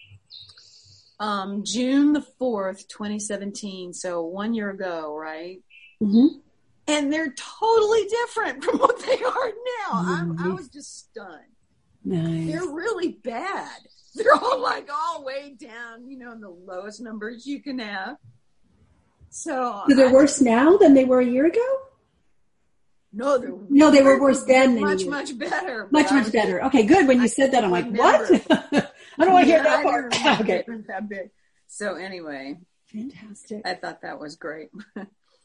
um, June the fourth, twenty seventeen. So one year ago, right? Mm-hmm. And they're totally different from what they are now. I'm, I was just stunned. Nice. They're really bad. They're all like all way down, you know, in the lowest numbers you can have. So, so they're I, worse now than they were a year ago? No, they're no, they were worse then. Than much, much better. Much, much better. Okay, good. When you I said that, I'm like, what? I don't want to hear that part. Okay. That big. So anyway, fantastic. I thought that was great.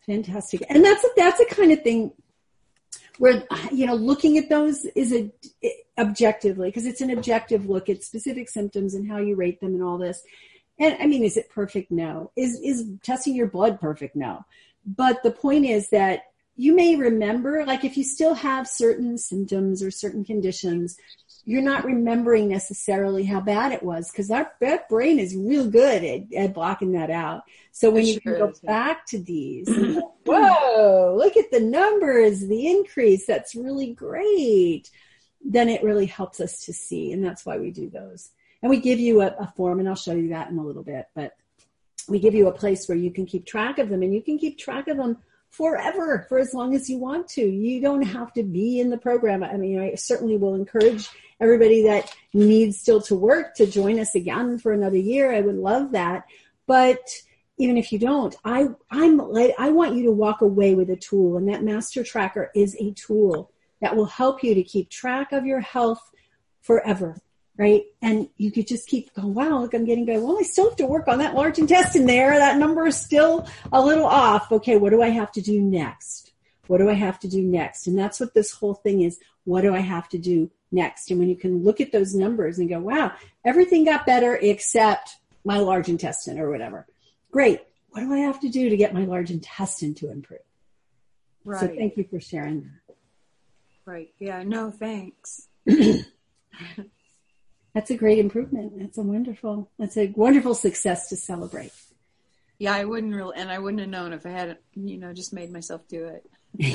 Fantastic. And that's, that's the kind of thing where, you know, looking at those is a objectively, because it's an objective look at specific symptoms and how you rate them and all this. And I mean, is it perfect? No. Is, is testing your blood perfect? No. But the point is that you may remember, like if you still have certain symptoms or certain conditions, you're not remembering necessarily how bad it was, because our, our brain is real good at, at blocking that out. So when you can go back to these, and go, whoa, look at the numbers, the increase, that's really great. Then it really helps us to see. And that's why we do those. And we give you a, a form, and I'll show you that in a little bit, but we give you a place where you can keep track of them, and you can keep track of them forever, for as long as you want to. You don't have to be in the program. I mean, I certainly will encourage everybody that needs still to work to join us again for another year. I would love that. But even if you don't, I, I'm like, I want you to walk away with a tool, and that Master Tracker is a tool that will help you to keep track of your health forever. Right? And you could just keep going, wow, look, I'm getting better. Well, I still have to work on that large intestine there. That number is still a little off. Okay, what do I have to do next? What do I have to do next? And that's what this whole thing is. What do I have to do next? And when you can look at those numbers and go, wow, everything got better except my large intestine or whatever. Great. What do I have to do to get my large intestine to improve? Right. So thank you for sharing that. Right. Yeah, no, thanks. That's a great improvement. That's a wonderful, that's a wonderful success to celebrate. Yeah, I wouldn't really, and I wouldn't have known if I hadn't, you know, just made myself do it.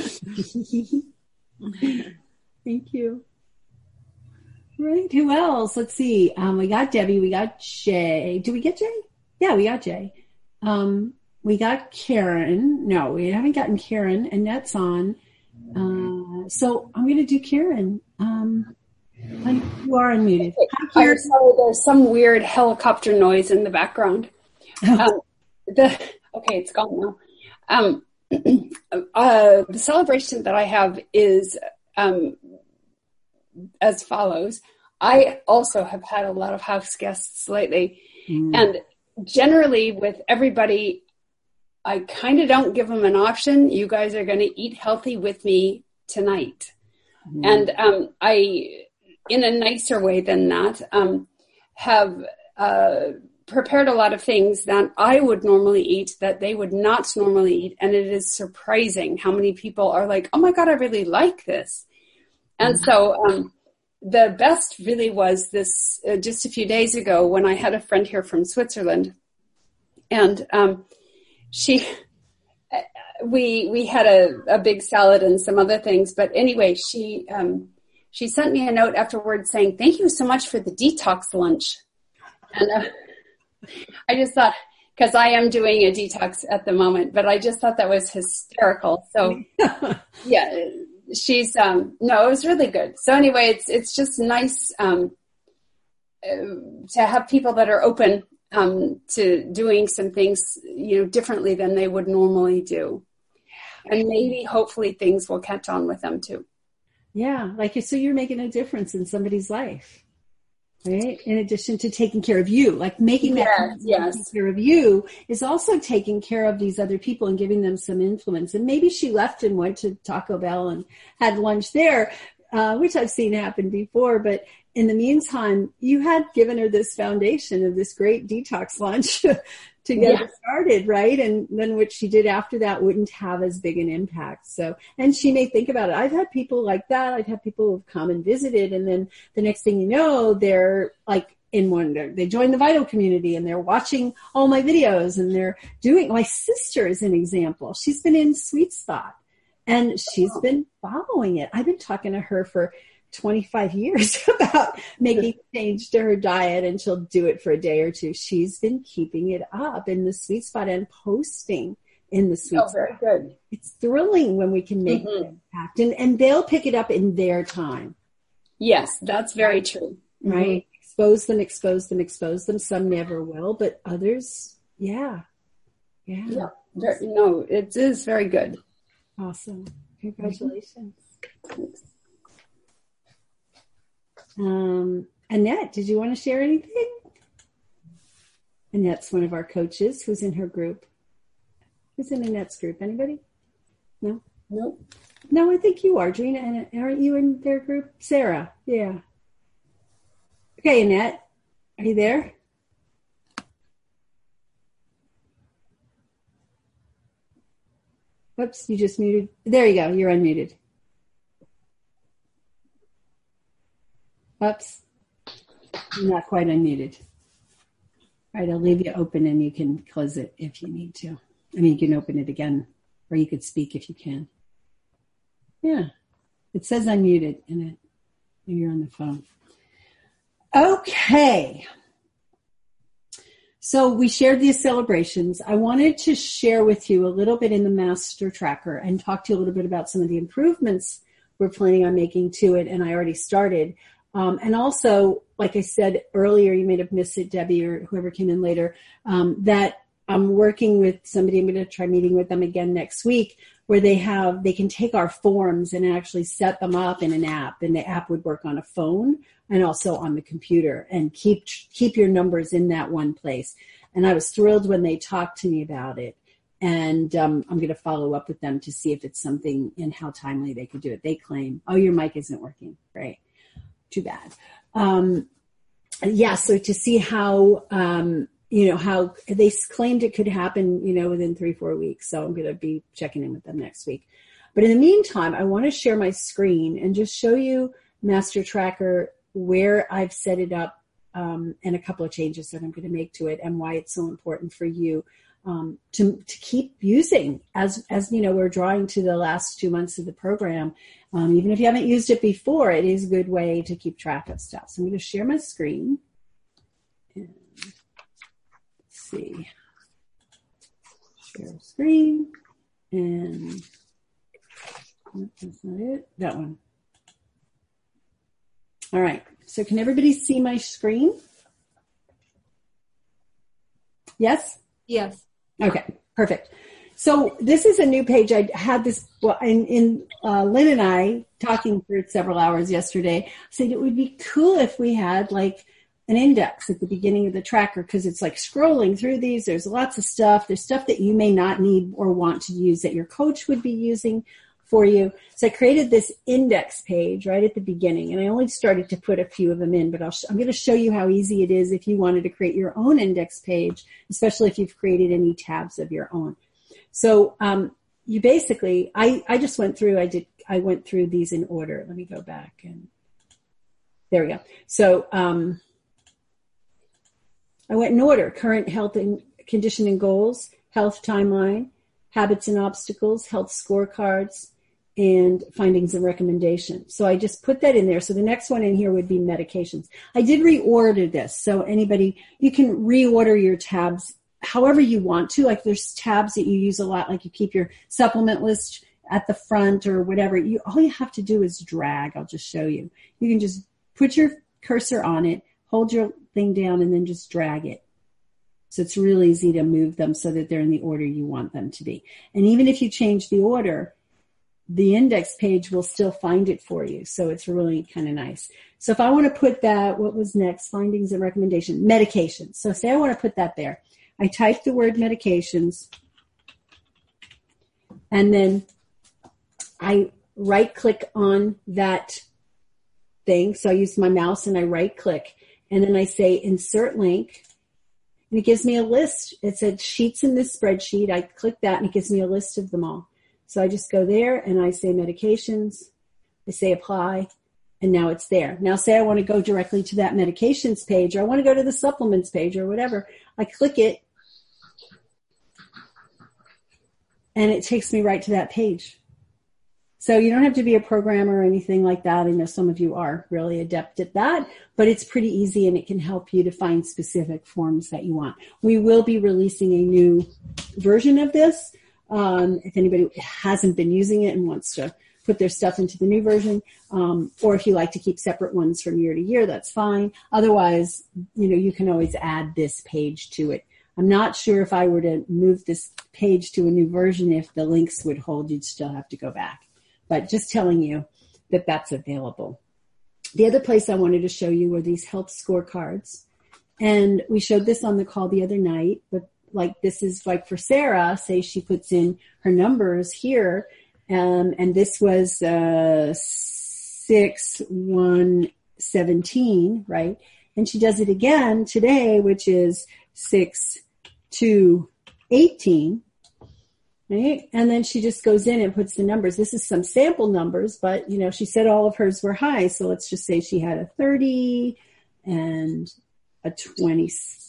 Thank you. Right. Who else? Let's see. Um, we got Debbie. We got Jay. Do we get Jay? Yeah, we got Jay. Um, we got Karen. No, we haven't gotten Karen. Annette's on. Uh, so I'm going to do Karen. Um, You are unmuted. Hi, I'm sorry, there's some weird helicopter noise in the background. Um, the okay, it's gone now. Um, uh, the celebration that I have is um, as follows. I also have had a lot of house guests lately, mm. and generally with everybody, I kind of don't give them an option. You guys are going to eat healthy with me tonight, mm. and um, I. in a nicer way than that, um, have uh, prepared a lot of things that I would normally eat that they would not normally eat. And it is surprising how many people are like, oh my God, I really like this. And so um, the best really was this uh, just a few days ago when I had a friend here from Switzerland. And um, she, we we had a, a big salad and some other things. But anyway, she... Um, She sent me a note afterwards saying, thank you so much for the detox lunch. And uh, I just thought, because I am doing a detox at the moment, but I just thought that was hysterical. So yeah, she's, um, no, it was really good. So anyway, it's, it's just nice um, uh, to have people that are open um, to doing some things, you know, differently than they would normally do. And maybe hopefully things will catch on with them too. Yeah, like so you're making a difference in somebody's life, right? In addition to taking care of you, like making that yes, yes. taking care of you is also taking care of these other people and giving them some influence. And maybe she left and went to Taco Bell and had lunch there, uh, which I've seen happen before. But in the meantime, you had given her this foundation of this great detox lunch to get yeah. it started, right? And then what she did after that wouldn't have as big an impact. So, and she may think about it. I've had people like that. I've had people who've come and visited, and then the next thing you know, they're like in one, they join the Vital community and they're watching all my videos and they're doing, my sister is an example. She's been in Sweet Spot and she's been following it. I've been talking to her for twenty-five years about making change to her diet, and she'll do it for a day or two. She's been keeping it up in the Sweet Spot and posting in the Sweet oh, Spot. Very good. It's thrilling when we can make mm-hmm. an impact, and, and they'll pick it up in their time. Yes, that's very true. Right? Mm-hmm. Expose them, expose them, expose them. Some never will, but others, yeah. Yeah. yeah. Very, no, it is very good. Awesome. Congratulations. Thanks. Um, Annette, did you want to share anything? Annette's one of our coaches who's in her group. Who's in Annette's group? Anybody? No? Nope. No, I think you are, Gina. And aren't you in their group? Sarah. Yeah. Okay, Annette. Are you there? Whoops, you just muted. There you go. You're unmuted. Whoops. You're not quite unmuted. All right, I'll leave you open and you can close it if you need to. I mean, you can open it again, or you could speak if you can. Yeah, it says unmuted in it when you're on the phone. Okay. So we shared these celebrations. I wanted to share with you a little bit in the Master Tracker and talk to you a little bit about some of the improvements we're planning on making to it, and I already started. Um, and also, like I said earlier, you may have missed it, Debbie, or whoever came in later, um, that I'm working with somebody. I'm going to try meeting with them again next week, where they have, they can take our forms and actually set them up in an app, and the app would work on a phone and also on the computer, and keep keep your numbers in that one place. And I was thrilled when they talked to me about it. And um, I'm going to follow up with them to see if it's something and how timely they could do it. They claim, oh, your mic isn't working. Right. Too bad. Um, yeah, so to see how, um, you know, how they claimed it could happen, you know, within three, four weeks. So I'm going to be checking in with them next week. But in the meantime, I want to share my screen and just show you Master Tracker, where I've set it up, um, and a couple of changes that I'm going to make to it, and why it's so important for you um, to to keep using as, as, you know, we're drawing to the last two months of the program. Um, even if you haven't used it before, it is a good way to keep track of stuff. So I'm going to share my screen. And let's see. Share screen. And that's not it. That one. All right. So can everybody see my screen? Yes? Yes. Okay. Perfect. So this is a new page. I had this, well, in, in uh, Lynn and I talking for several hours yesterday, said it would be cool if we had like an index at the beginning of the tracker, because it's like scrolling through these. There's lots of stuff. There's stuff that you may not need or want to use that your coach would be using for you. So I created this index page right at the beginning, and I only started to put a few of them in, but I'll sh- I'm going to show you how easy it is if you wanted to create your own index page, especially if you've created any tabs of your own. So um, you basically, I, I just went through, I did, I went through these in order. Let me go back and there we go. So um, I went in order: current health and condition and goals, health timeline, habits and obstacles, health scorecards, and findings and recommendations. So I just put that in there. So the next one in here would be medications. I did reorder this. So anybody, you can reorder your tabs however you want to. Like there's tabs that you use a lot, like you keep your supplement list at the front or whatever. You all you have to do is drag. I'll just show you. You can just put your cursor on it, hold your thing down, and then just drag it. So it's really easy to move them so that they're in the order you want them to be. And even if you change the order, the index page will still find it for you. So it's really kind of nice. So if I want to put that, what was next? Findings and recommendations, medications. So say I want to put that there. I type the word medications, and then I right click on that thing. So I use my mouse and I right click, and then I say insert link, and it gives me a list. It said sheets in this spreadsheet. I click that and it gives me a list of them all. So I just go there and I say medications, I say apply, and now it's there. Now say I want to go directly to that medications page, or I want to go to the supplements page or whatever. I click it and it takes me right to that page. So you don't have to be a programmer or anything like that. I know some of you are really adept at that, but it's pretty easy and it can help you to find specific forms that you want. We will be releasing a new version of this. Um, if anybody hasn't been using it and wants to put their stuff into the new version, um, or if you like to keep separate ones from year to year, that's fine. Otherwise, you know, you can always add this page to it. I'm not sure if I were to move this page to a new version, if the links would hold. You'd still have to go back. But just telling you that that's available. The other place I wanted to show you were these health scorecards. And we showed this on the call the other night, but like this is like for Sarah, say she puts in her numbers here, um, and this was uh, six, one, seventeen, right? And she does it again today, which is six, two, eighteen, right? And then she just goes in and puts the numbers. This is some sample numbers, but, you know, she said all of hers were high. So let's just say she had a thirty and a twenty,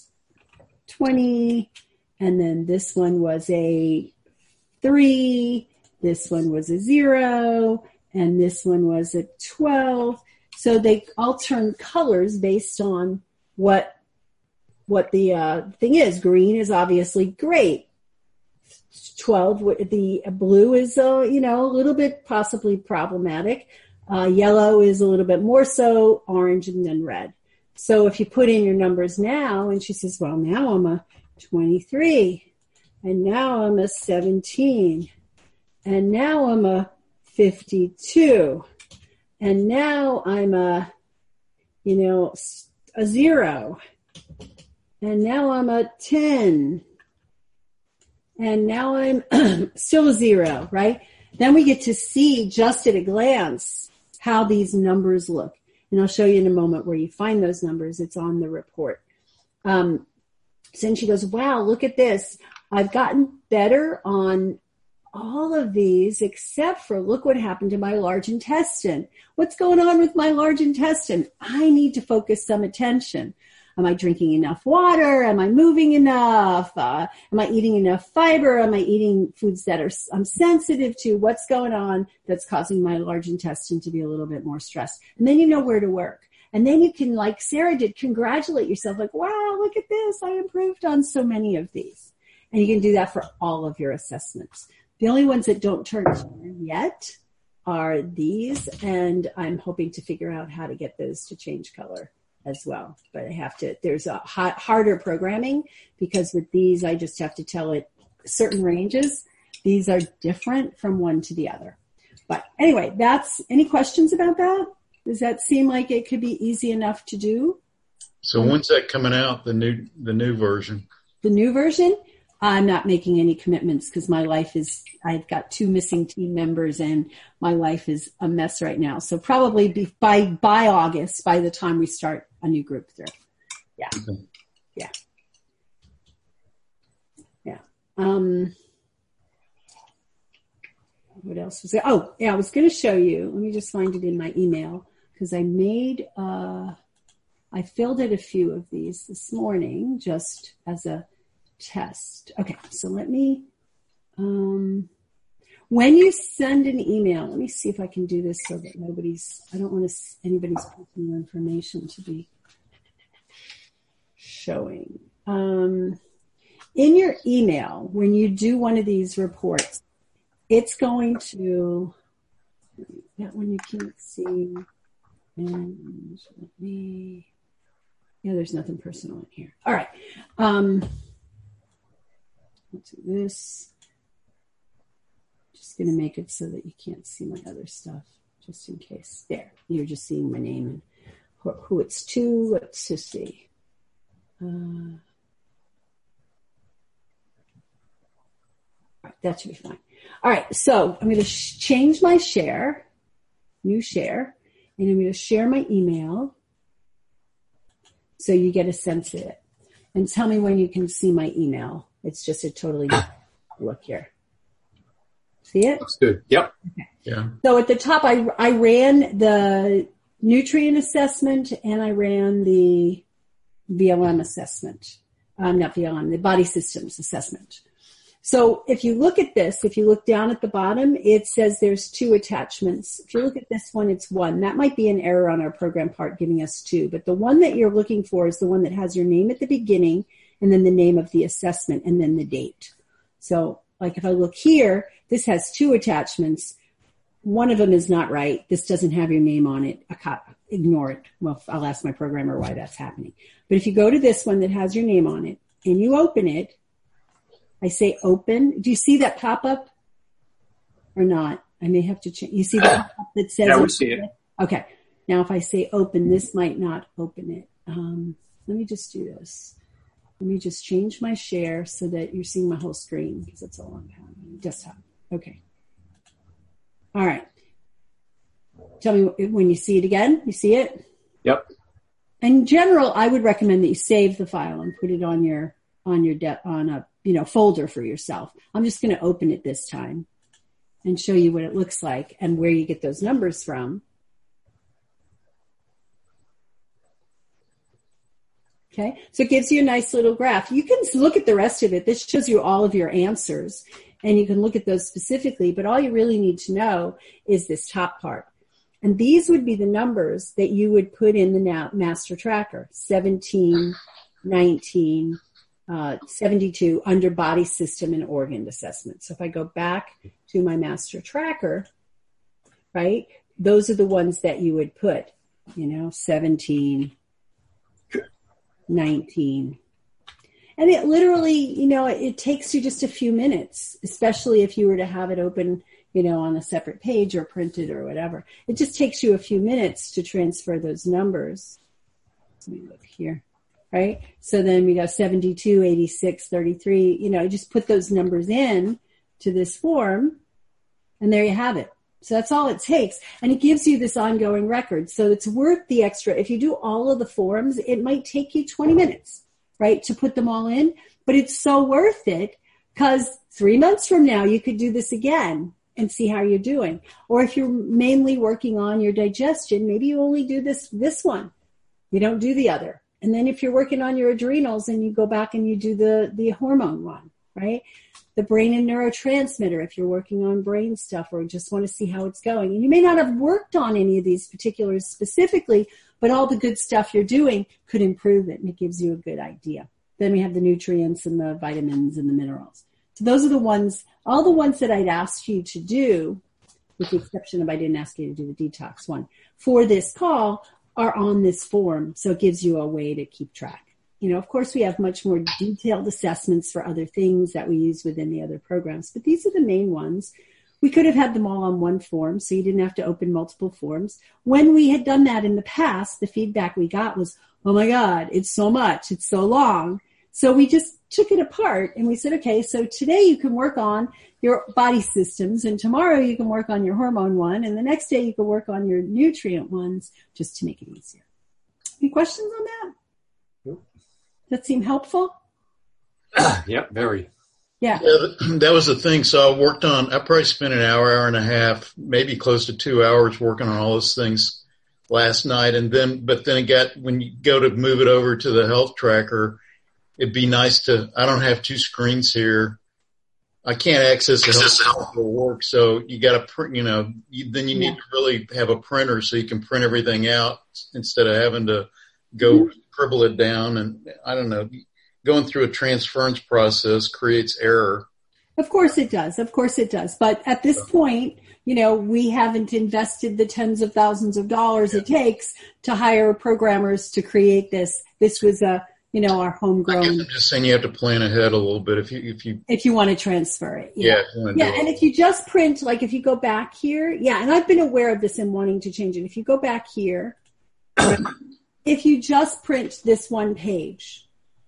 twenty, and then this one was a three, this one was a zero, and this one was a twelve. So they all turn colors based on what what the uh, thing is. Green is obviously great. twelve, the blue is, uh, you know, a little bit possibly problematic. Uh, yellow is a little bit more so, orange, and then red. So if you put in your numbers now, and she says, well, now I'm a twenty-three, and now I'm a seventeen, and now I'm a fifty-two, and now I'm a, you know, a zero, and now I'm a ten, and now I'm still a zero, right? Then we get to see just at a glance how these numbers look. And I'll show you in a moment where you find those numbers. It's on the report. Um, so then she goes, wow, look at this. I've gotten better on all of these except for look what happened to my large intestine. What's going on with my large intestine? I need to focus some attention. Am I drinking enough water? Am I moving enough? Uh, am I eating enough fiber? Am I eating foods that are I'm sensitive to? What's going on that's causing my large intestine to be a little bit more stressed? And then you know where to work. And then you can, like Sarah did, congratulate yourself like, wow, look at this. I improved on so many of these. And you can do that for all of your assessments. The only ones that don't turn yet are these. And I'm hoping to figure out how to get those to change color as well. But I have to, there's a hot, harder programming because with these, I just have to tell it certain ranges. These are different from one to the other. But anyway, that's, any questions about that? Does that seem like it could be easy enough to do? So when's that coming out, the new, the new version? The new version? I'm not making any commitments because my life is, I've got two missing team members and my life is a mess right now. So probably be, by, by August, by the time we start a new group through. Yeah. Okay. Yeah. Yeah. Um, what else was there? Oh, yeah, I was going to show you. Let me just find it in my email because I made, uh, I filled out a few of these this morning just as a test. Okay, so let me, um, when you send an email, let me see if I can do this so that nobody's, I don't want to, anybody's personal information to be showing. Um, in your email, when you do one of these reports, it's going to, that one you can't see, and let me, yeah, there's nothing personal in here. All right. Um, Let's do this. Just going to make it so that you can't see my other stuff, just in case. There, you're just seeing my name and who, who it's to. Let's just see. Uh, all right, that should be fine. All right, so I'm going to sh- change my share, new share, and I'm going to share my email so you get a sense of it. And tell me when you can see my email. It's just a totally different look here. See it? Looks good. Yep. Okay. Yeah. So at the top, I, I ran the nutrient assessment and I ran the V L M assessment. Um, not V L M, the body systems assessment. So if you look at this, if you look down at the bottom, it says there's two attachments. If you look at this one, it's one. That might be an error on our program part giving us two. But the one that you're looking for is the one that has your name at the beginning and then the name of the assessment, and then the date. So, like if I look here, this has two attachments. One of them is not right. This doesn't have your name on it. Ignore it. Well, I'll ask my programmer why that's happening. But if you go to this one that has your name on it, and you open it, I say open. Do you see that pop-up or not? I may have to change. You see that pop-up that says yeah, we see it. Okay. Now, if I say open, this might not open it. Um, let me just do this. Let me just change my share so that you're seeing my whole screen because it's all on desktop. Okay. All right. Tell me when you see it again. You see it? Yep. In general, I would recommend that you save the file and put it on your on your de- on a you know folder for yourself. I'm just going to open it this time and show you what it looks like and where you get those numbers from. Okay, so it gives you a nice little graph. You can look at the rest of it. This shows you all of your answers, and you can look at those specifically, but all you really need to know is this top part. And these would be the numbers that you would put in the master tracker, seventeen, nineteen, uh, seventy-two, under body system and organ assessment. So if I go back to my master tracker, right, those are the ones that you would put, you know, seventeen, nineteen. And it literally, you know, it, it takes you just a few minutes, especially if you were to have it open, you know, on a separate page or printed or whatever. It just takes you a few minutes to transfer those numbers. Let me look here, right? So then we go seventy-two, eighty-six, thirty-three, you know, just put those numbers in to this form, and there you have it. So that's all it takes. And it gives you this ongoing record. So it's worth the extra. If you do all of the forms, it might take you twenty minutes, right, to put them all in. But it's so worth it because three months from now, you could do this again and see how you're doing. Or if you're mainly working on your digestion, maybe you only do this, this one. You don't do the other. And then if you're working on your adrenals and you go back and you do the, the hormone one, right? The brain and neurotransmitter, if you're working on brain stuff or just want to see how it's going. And you may not have worked on any of these particulars specifically, but all the good stuff you're doing could improve it, and it gives you a good idea. Then we have the nutrients and the vitamins and the minerals. So those are the ones, all the ones that I'd asked you to do, with the exception of I didn't ask you to do the detox one, for this call are on this form. So it gives you a way to keep track. You know, of course, we have much more detailed assessments for other things that we use within the other programs, but these are the main ones. We could have had them all on one form, so you didn't have to open multiple forms. When we had done that in the past, the feedback we got was, oh my God, it's so much, it's so long. So we just took it apart and we said, okay, so today you can work on your body systems, and tomorrow you can work on your hormone one, and the next day you can work on your nutrient ones, just to make it easier. Any questions on that? Nope. Does that seem helpful? Yeah, very. Yeah. yeah. That was the thing. So I worked on, I probably spent an hour, hour and a half, maybe close to two hours working on all those things last night. And then, but then it got, when you go to move it over to the health tracker, it'd be nice to, I don't have two screens here. I can't access the health tracker work. So you got to print, you know, you, then you yeah. need to really have a printer so you can print everything out instead of having to go mm-hmm. scribble it down. And I don't know. Going through a transference process creates error. Of course it does. Of course it does. But at this point, you know, we haven't invested the tens of thousands of dollars it takes to hire programmers to create this. This was a, you know, our homegrown. I guess I'm just saying you have to plan ahead a little bit if you, if you, if you want to transfer it. Yeah. Yeah. yeah and if you just print, like if you go back here, yeah. And I've been aware of this and wanting to change it. If you go back here, if you just print this one page,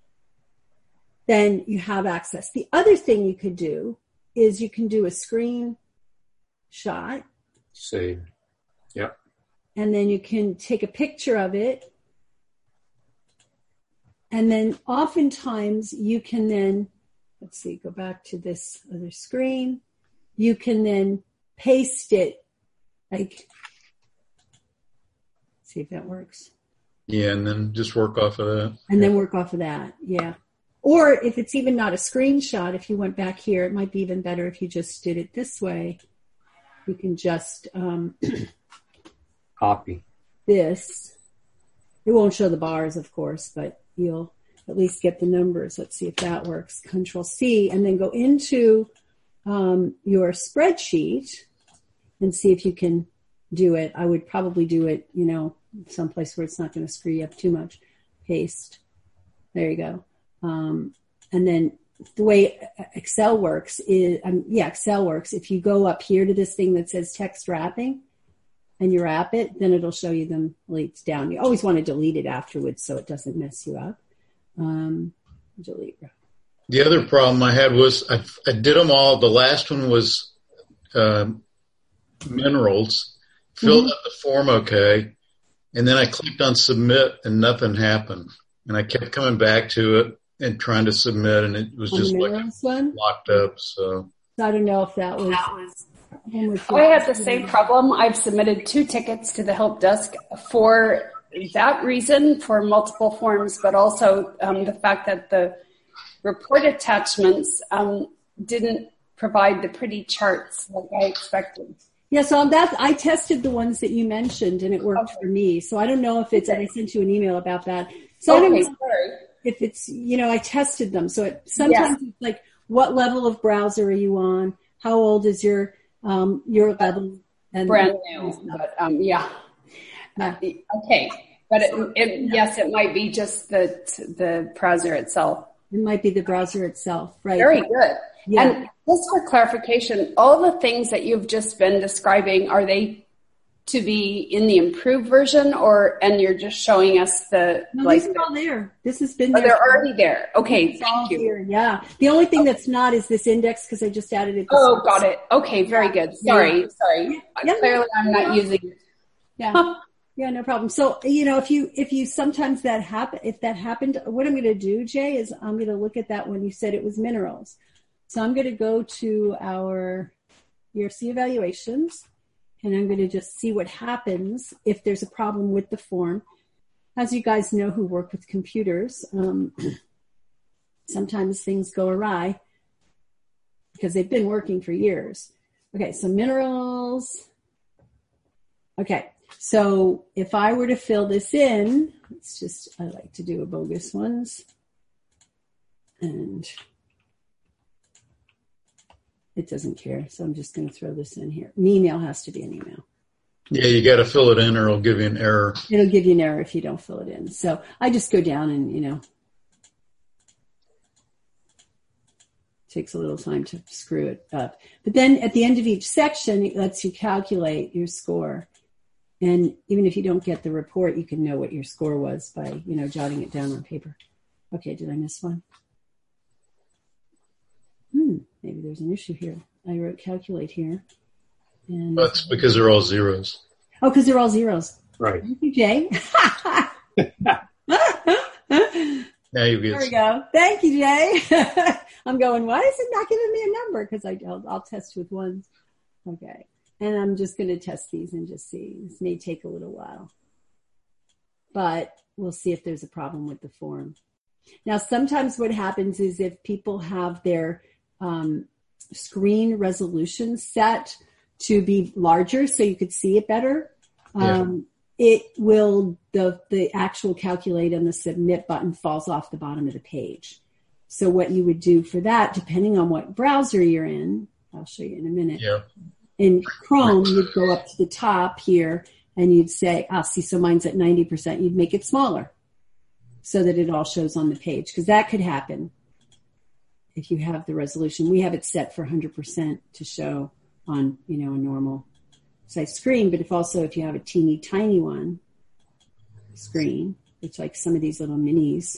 then you have access. The other thing you could do is you can do a screen shot. See. Yep. And then you can take a picture of it. And then oftentimes you can then, let's see, go back to this other screen. You can then paste it, like, see if that works. Yeah, and then just work off of that. And then work off of that, yeah. Or if it's even not a screenshot, if you went back here, it might be even better if you just did it this way. You can just um, copy this. It won't show the bars, of course, but you'll at least get the numbers. Let's see if that works. Control C, and then go into um, your spreadsheet and see if you can do it. I would probably do it, you know, someplace where it's not going to screw you up too much. Paste. There you go. Um, and then the way Excel works is, um, yeah, Excel works. If you go up here to this thing that says text wrapping and you wrap it, then it'll show you them leads down. You always want to delete it afterwards so it doesn't mess you up. Um, delete. The other problem I had was I, I did them all. The last one was uh, minerals, filled mm-hmm. out the form okay, and then I clicked on submit and nothing happened. And I kept coming back to it and trying to submit, and it was on just like one? locked up. So I don't know if that was. That was I had the same problem. I've submitted two tickets to the help desk for that reason, for multiple forms, but also um, the fact that the report attachments um, didn't provide the pretty charts like I expected. Yeah, so that I tested the ones that you mentioned, and it worked okay. for me. So I don't know if it's. Okay. I sent you an email about that. So okay, I don't know sorry. if it's. You know, I tested them. So it, sometimes yeah. it's like, what level of browser are you on? How old is your um, your level? And brand new, but um, yeah. yeah. Uh, okay, but it, it, yes, it might be just the the browser itself. It might be the browser itself, right? Very good. Yeah. And just for clarification, all the things that you've just been describing, are they to be in the improved version, or and you're just showing us the no, like? These are all there. This has been. Oh, there. They're already there. Okay, it's thank you. Here. Yeah. The only thing okay. that's not is this index because I just added it. Oh, got it. Okay, very good. Sorry, yeah. sorry. Yeah. Clearly, I'm not using it. Yeah. Huh. Yeah, no problem. So, you know, if you, if you sometimes that happen, if that happened, what I'm going to do, Jay, is I'm going to look at that when you said it was minerals. So I'm going to go to our E R C evaluations, and I'm going to just see what happens if there's a problem with the form. As you guys know who work with computers, um, sometimes things go awry because they've been working for years. Okay, so minerals. Okay. So if I were to fill this in, it's just, I like to do a bogus ones. And it doesn't care. So I'm just going to throw this in here. An email has to be an email. Yeah, you got to fill it in or it'll give you an error. It'll give you an error if you don't fill it in. So I just go down and, you know, takes a little time to screw it up. But then at the end of each section, it lets you calculate your score. And even if you don't get the report, you can know what your score was by, you know, jotting it down on paper. Okay, did I miss one? Hmm, maybe there's an issue here. I wrote calculate here. And that's because they're all zeros. Oh, because they're all zeros. Right. Thank you, Jay. Now you get. There we go. Thank you, Jay. I'm going, why is it not giving me a number? Because I'll, I'll test with ones. Okay. And I'm just going to test these and just see. This may take a little while. But we'll see if there's a problem with the form. Now, sometimes what happens is if people have their um, screen resolution set to be larger so you could see it better, um, yeah. it will, the, the actual calculate and the submit button falls off the bottom of the page. So what you would do for that, depending on what browser you're in, I'll show you in a minute. Yeah. In Chrome, you'd go up to the top here and you'd say, ah, see, so mine's at ninety percent. You'd make it smaller so that it all shows on the page, because that could happen if you have the resolution. We have it set for one hundred percent to show on, you know, a normal size screen. But if also if you have a teeny tiny one screen, it's like some of these little minis.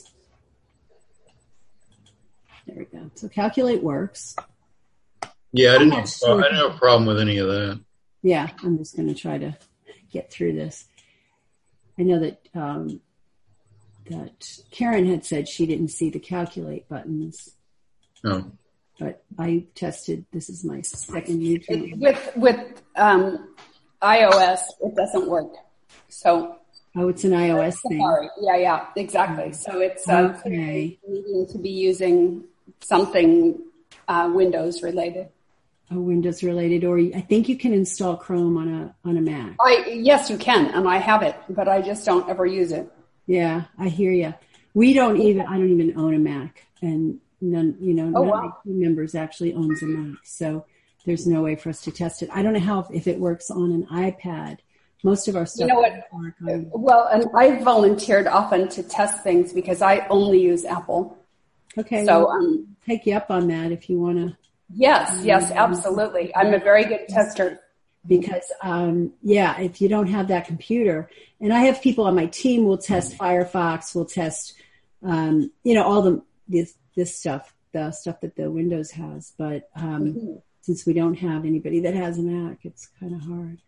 There we go. So calculate works. Yeah, I didn't, have, sure. I didn't have a problem with any of that. Yeah, I'm just going to try to get through this. I know that um, that Karen had said she didn't see the calculate buttons. No. But I tested. This is my second YouTube. With with um, iOS, it doesn't work. So. Oh, it's an iOS thing. Sorry. Yeah, yeah, exactly. So it's uh, okay. Needing to be using something uh, Windows related. Oh, Windows related, or I think you can install Chrome on a on a Mac. I yes, you can, and I have it, but I just don't ever use it. Yeah, I hear you. We don't even. I don't even own a Mac, and none. You know, oh, none wow. of my team members actually owns a Mac, so there's no way for us to test it. I don't know how if it works on an iPad. Most of our stuff. You know what? On... Well, and I've volunteered often to test things because I only use Apple. Okay. So well, um, take you up on that if you want to. Yes, yes, absolutely. I'm a very good tester. Because, um, yeah, if you don't have that computer, and I have people on my team will test Firefox, will test, um, you know, all the this this stuff, the stuff that the Windows has. But um, Mm-hmm. since we don't have anybody that has a Mac, it's kind of hard.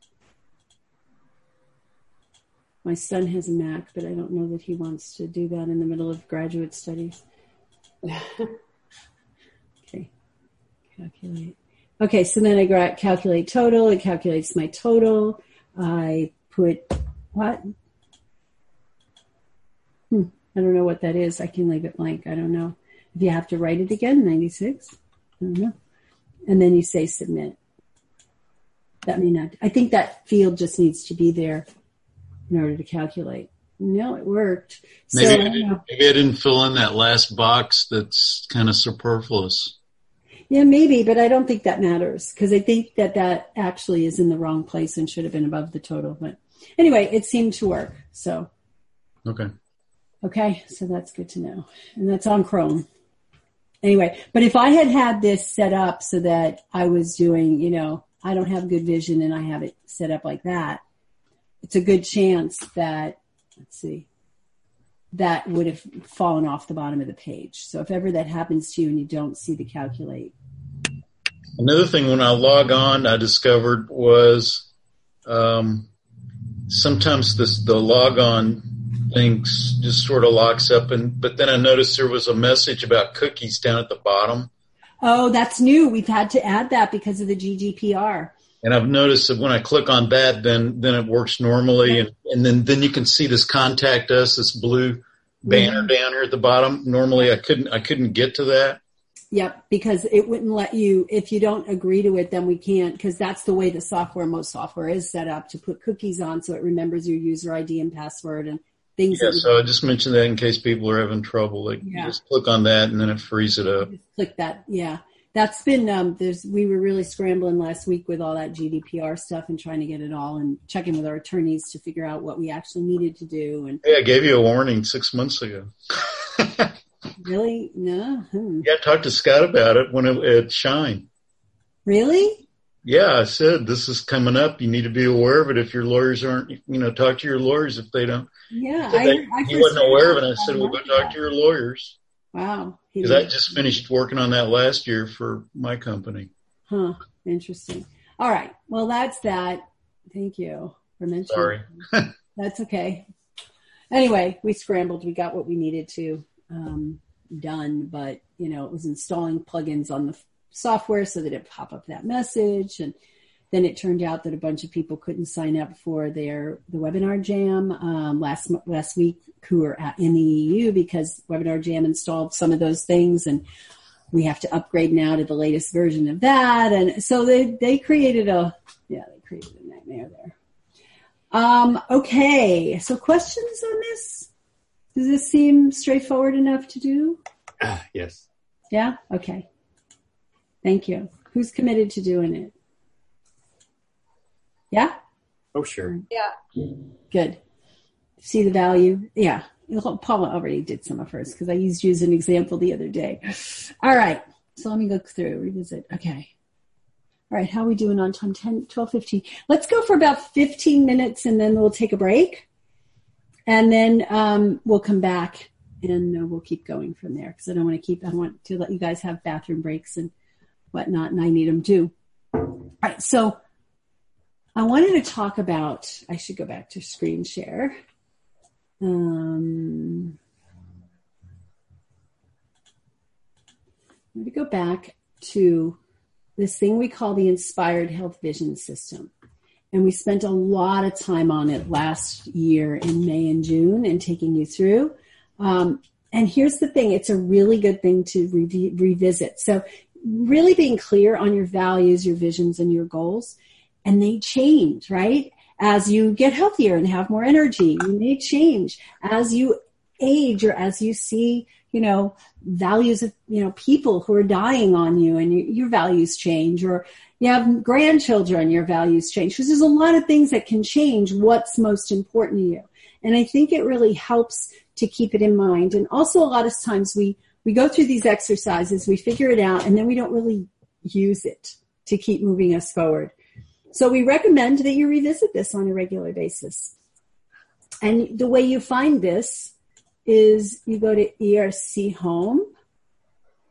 My son has a Mac, but I don't know that he wants to do that in the middle of graduate studies. Okay, calculate. Okay, so then I got calculate total. It calculates my total. I put what? Hmm, I don't know what that is. I can leave it blank. I don't know. If you have to write it again, ninety-six. I don't know. And then you say submit. That may not. I think that field just needs to be there in order to calculate. No, it worked. Maybe, so, I didn't, maybe I didn't fill in that last box that's kind of superfluous. Yeah, maybe, but I don't think that matters because I think that that actually is in the wrong place and should have been above the total. But anyway, it seemed to work. So, okay. Okay, so that's good to know. And that's on Chrome. Anyway, but if I had had this set up so that I was doing, you know, I don't have good vision and I have it set up like that, it's a good chance that, let's see, that would have fallen off the bottom of the page. So if ever that happens to you and you don't see the calculate. Another thing when I log on, I discovered was um, sometimes this, the log on things just sort of locks up. And but then I noticed there was a message about cookies down at the bottom. Oh, that's new. We've had to add that because of the G D P R. And I've noticed that when I click on that, then then it works normally. And, and then, then you can see this contact us, this blue banner mm-hmm. down here at the bottom. Normally I couldn't I couldn't get to that. Yep, because it wouldn't let you, if you don't agree to it, then we can't, because that's the way the software, most software is set up, to put cookies on so it remembers your user I D and password and things. Yeah, so I just mentioned that in case people are having trouble. Like, yeah. You just click on that and then it frees it up. Just click that, yeah. That's been, um, there's, we were really scrambling last week with all that G D P R stuff and trying to get it all and checking with our attorneys to figure out what we actually needed to do. And hey, I gave you a warning six months ago. Really? No. Hmm. Yeah, I talked to Scott about it when it, at Shine. Really? Yeah, I said, this is coming up. You need to be aware of it if your lawyers aren't, you know, talk to your lawyers if they don't. Yeah. I, they, I he wasn't aware of it. And I said, well, go talk to your lawyers. Wow. Because I just finished working on that last year for my company. Huh. Interesting. All right. Well, that's that. Thank you for mentioning. Sorry. That's okay. Anyway, we scrambled. We got what we needed to um, done, but, you know, it was installing plugins on the software so that it pop up that message. And then it turned out that a bunch of people couldn't sign up for their the Webinar Jam um, last last week who are at, in the E U because Webinar Jam installed some of those things, and we have to upgrade now to the latest version of that. And so they they created a yeah they created a nightmare there. Um, okay, so questions on this? Does this seem straightforward enough to do? Uh, yes. Yeah. Okay. Thank you. Who's committed to doing it? Yeah? Oh, sure. Yeah. Good. See the value? Yeah. Paula already did some of hers because I used you as an example the other day. All right. So let me go through, revisit. Okay. All right. How are we doing on time? ten, twelve, fifteen. Let's go for about fifteen minutes and then we'll take a break. And then um, we'll come back and uh, we'll keep going from there because I don't want to keep, I want to let you guys have bathroom breaks and whatnot, and I need them too. All right. So I wanted to talk about, I should go back to screen share. Um, I'm going to go back to this thing we call the Inspired Health Vision System. And we spent a lot of time on it last year in May and June and taking you through. Um, and here's the thing. It's a really good thing to re- revisit. So really being clear on your values, your visions, and your goals. And they change, right? As you get healthier and have more energy, you may change. As you age or as you see, you know, values of, you know, people who are dying on you and you, your values change, or you have grandchildren, your values change. Because there's a lot of things that can change what's most important to you. And I think it really helps to keep it in mind. And also a lot of times we, we go through these exercises, we figure it out, and then we don't really use it to keep moving us forward. So we recommend that you revisit this on a regular basis. And the way you find this is you go to E R C Home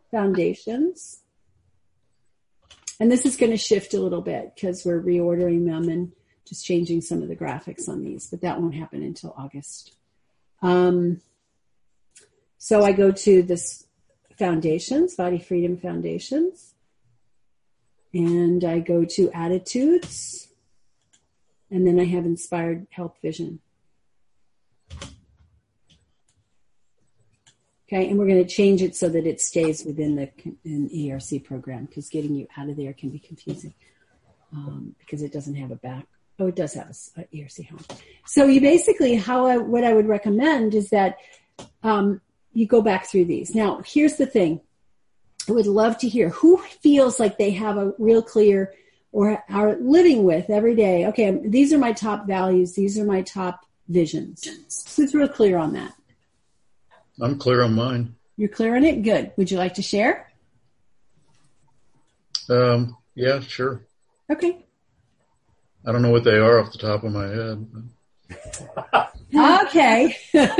foundations. And this is going to shift a little bit because we're reordering them and just changing some of the graphics on these, but that won't happen until August. Um, so I go to this foundations, Body Freedom Foundations, and I go to attitudes, and then I have Inspired Health Vision. Okay, and we're going to change it so that it stays within the an E R C program, because getting you out of there can be confusing um, because it doesn't have a back. Oh, it does have a, a E R C home. So you basically, how I, what I would recommend is that um, you go back through these. Now, here's the thing. I would love to hear who feels like they have a real clear or are living with every day. Okay, these are my top values. These are my top visions. Who's real clear on that? I'm clear on mine. You're clear on it? Good. Would you like to share? Um, yeah, sure. Okay. I don't know what they are off the top of my head. Okay.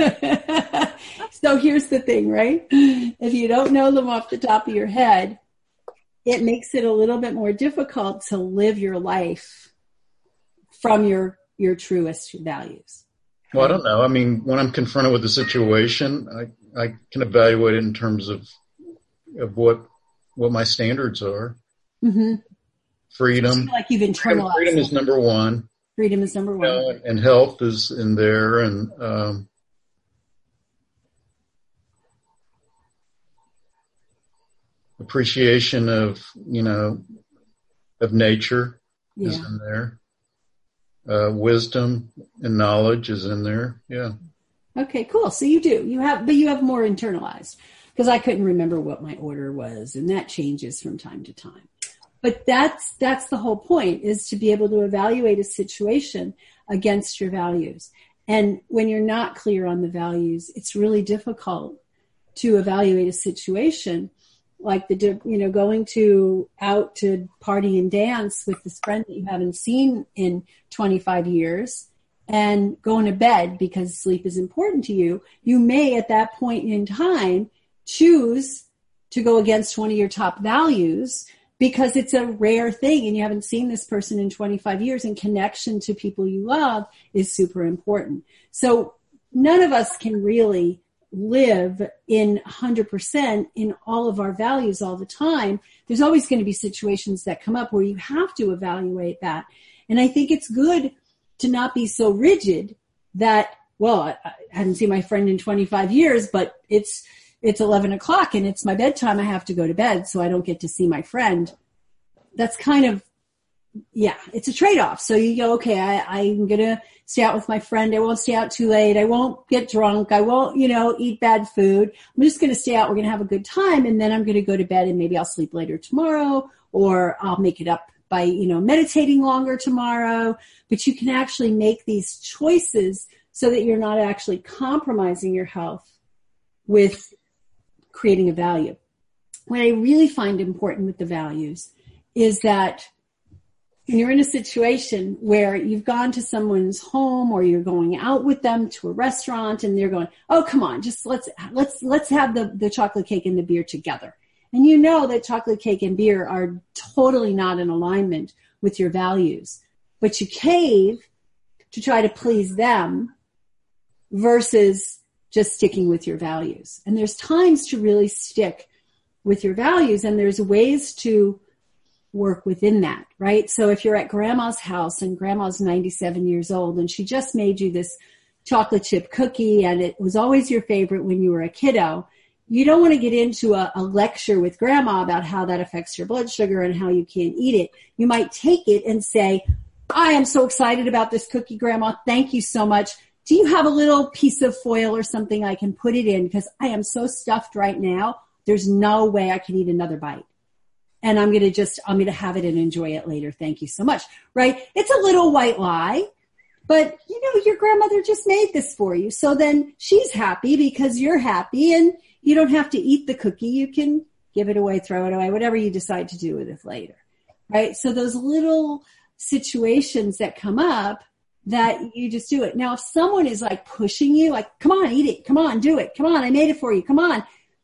So here's the thing, right? If you don't know them off the top of your head, it makes it a little bit more difficult to live your life from your, your truest values. Well, I don't know. I mean, when I'm confronted with a situation, I, I can evaluate it in terms of of what what my standards are. Mm-hmm. Freedom. Like you've internalized. Freedom is number one. Freedom is number one. You know, and health is in there, and um, appreciation of you know of nature yeah. is in there. Uh, wisdom and knowledge is in there. Yeah. Okay, cool. So you do. You have, but you have more internalized, because I couldn't remember what my order was, and that changes from time to time. But that's, that's the whole point, is to be able to evaluate a situation against your values. And when you're not clear on the values, it's really difficult to evaluate a situation like the, you know, going to out to party and dance with this friend that you haven't seen in twenty-five years and going to bed because sleep is important to you. You may at that point in time choose to go against one of your top values because it's a rare thing and you haven't seen this person in twenty-five years, and connection to people you love is super important. So none of us can really live in one hundred percent in all of our values all the time. There's always going to be situations that come up where you have to evaluate that. And I think it's good to not be so rigid that, well, I, I haven't seen my friend in twenty-five years, but it's, it's eleven o'clock and it's my bedtime. I have to go to bed, so I don't get to see my friend. That's kind of, yeah, it's a trade-off. So you go, okay, I, I'm going to stay out with my friend. I won't stay out too late. I won't get drunk. I won't, you know, eat bad food. I'm just going to stay out. We're going to have a good time. And then I'm going to go to bed and maybe I'll sleep later tomorrow, or I'll make it up by, you know, meditating longer tomorrow. But you can actually make these choices so that you're not actually compromising your health with creating a value. What I really find important with the values is that when you're in a situation where you've gone to someone's home or you're going out with them to a restaurant and they're going, oh, come on, just let's, let's, let's have the, the chocolate cake and the beer together. And you know that chocolate cake and beer are totally not in alignment with your values, but you cave to try to please them versus just sticking with your values. And there's times to really stick with your values, and there's ways to work within that, right? So if you're at grandma's house and grandma's ninety-seven years old and she just made you this chocolate chip cookie and it was always your favorite when you were a kiddo, you don't want to get into a, a lecture with grandma about how that affects your blood sugar and how you can't eat it. You might take it and say, I am so excited about this cookie, Grandma. Thank you so much. Do you have a little piece of foil or something I can put it in? Because I am so stuffed right now. There's no way I can eat another bite. And I'm going to just, I'm going to have it and enjoy it later. Thank you so much. Right? It's a little white lie, but you know, your grandmother just made this for you. So then she's happy because you're happy, and you don't have to eat the cookie. You can give it away, throw it away, whatever you decide to do with it later. Right? So those little situations that come up that you just do it. Now, if someone is like pushing you, like, come on, eat it. Come on, do it. Come on, I made it for you. Come on.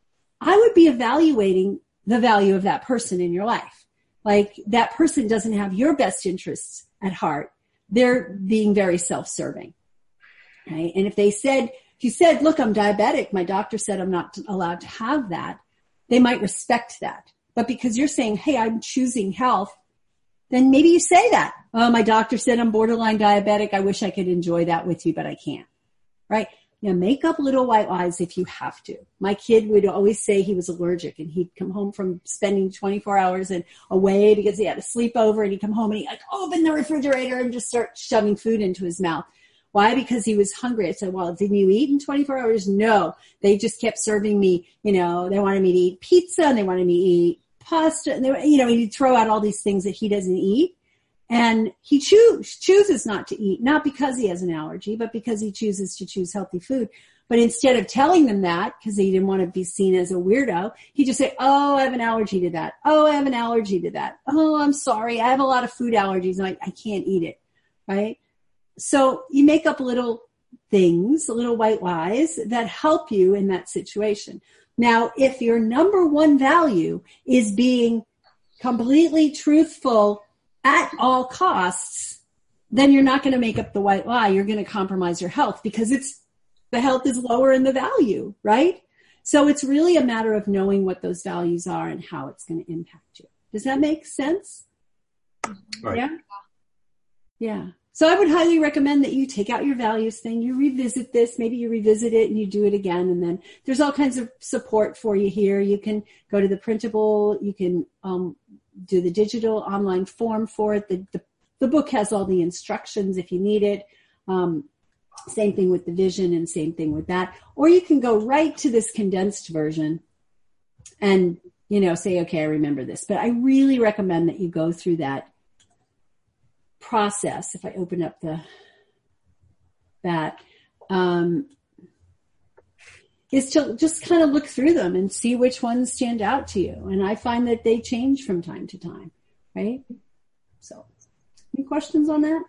I would be evaluating the value of that person in your life. Like that person doesn't have your best interests at heart. They're being very self-serving. Right? And if they said, if you said, look, I'm diabetic, my doctor said I'm not allowed to have that, they might respect that. But because you're saying, hey, I'm choosing health, then maybe you say that. Oh, my doctor said I'm borderline diabetic. I wish I could enjoy that with you, but I can't. Right? You know, make up little white lies if you have to. My kid would always say he was allergic, and he'd come home from spending twenty-four hours and away because he had a sleepover, and he'd come home and he'd like open the refrigerator and just start shoving food into his mouth. Why? Because he was hungry. I said, well, didn't you eat in twenty-four hours? No. They just kept serving me, you know, they wanted me to eat pizza and they wanted me to eat pasta. And they, you know, he'd throw out all these things that he doesn't eat. And he choose, chooses not to eat, not because he has an allergy, but because he chooses to choose healthy food. But instead of telling them that, because he didn't want to be seen as a weirdo, he just say, oh, I have an allergy to that. Oh, I have an allergy to that. Oh, I'm sorry. I have a lot of food allergies and I, I can't eat it. Right? So you make up little things, little white lies that help you in that situation. Now, if your number one value is being completely truthful at all costs, then you're not going to make up the white lie. You're going to compromise your health because it's the health is lower in the value, right? So it's really a matter of knowing what those values are and how it's going to impact you. Does that make sense? Right. Yeah. Yeah. So I would highly recommend that you take out your values thing, you revisit this, maybe you revisit it and you do it again. And then there's all kinds of support for you here. You can go to the printable, you can um, do the digital online form for it. The, the, the book has all the instructions if you need it. Um, same thing with the vision and same thing with that. Or you can go right to this condensed version and, you know, say, okay, I remember this. But I really recommend that you go through that process. If I open up the that um, is to just kind of look through them and see which ones stand out to you. And I find that they change from time to time, right? So, any questions on that?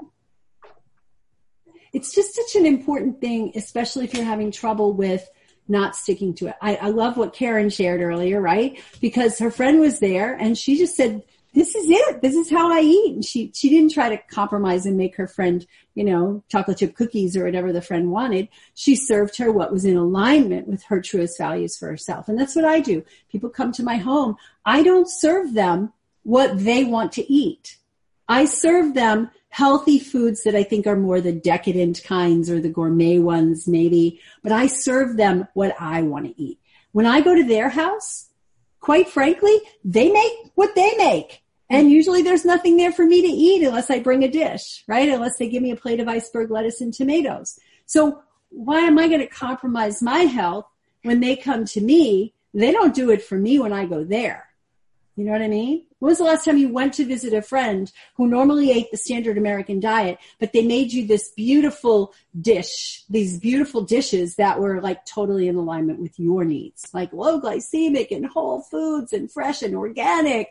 It's just such an important thing, especially if you're having trouble with not sticking to it. I, I love what Karen shared earlier, right? Because her friend was there and she just said, this is it. This is how I eat. And she, she didn't try to compromise and make her friend, you know, chocolate chip cookies or whatever the friend wanted. She served her what was in alignment with her truest values for herself. And that's what I do. People come to my home. I don't serve them what they want to eat. I serve them healthy foods that I think are more the decadent kinds or the gourmet ones maybe, but I serve them what I want to eat. When I go to their house, quite frankly, they make what they make. And usually there's nothing there for me to eat unless I bring a dish, right? Unless they give me a plate of iceberg lettuce and tomatoes. So why am I going to compromise my health when they come to me? They don't do it for me when I go there. You know what I mean? When was the last time you went to visit a friend who normally ate the standard American diet, but they made you this beautiful dish, these beautiful dishes that were like totally in alignment with your needs, like low glycemic and whole foods and fresh and organic?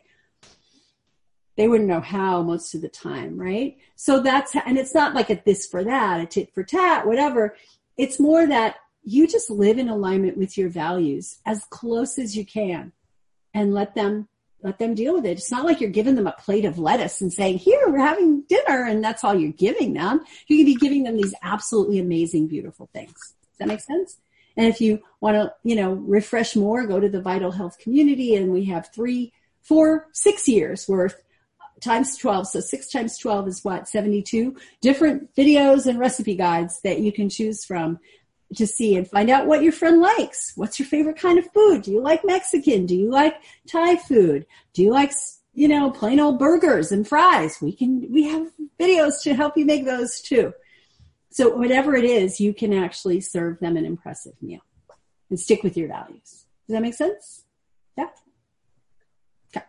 They wouldn't know how most of the time, right? So that's, and it's not like a this for that, a tit for tat, whatever. It's more that you just live in alignment with your values as close as you can and let them, let them deal with it. It's not like you're giving them a plate of lettuce and saying, here, we're having dinner, and that's all you're giving them. You can be giving them these absolutely amazing, beautiful things. Does that make sense? And if you want to, you know, refresh more, go to the Vital Health community, and we have three, four, six years worth times twelve. So six times twelve is what? seventy-two different videos and recipe guides that you can choose from to see and find out what your friend likes. What's your favorite kind of food? Do you like Mexican? Do you like Thai food? Do you like, you know, plain old burgers and fries? We can, we have videos to help you make those too. So whatever it is, you can actually serve them an impressive meal and stick with your values. Does that make sense? Yeah. Okay.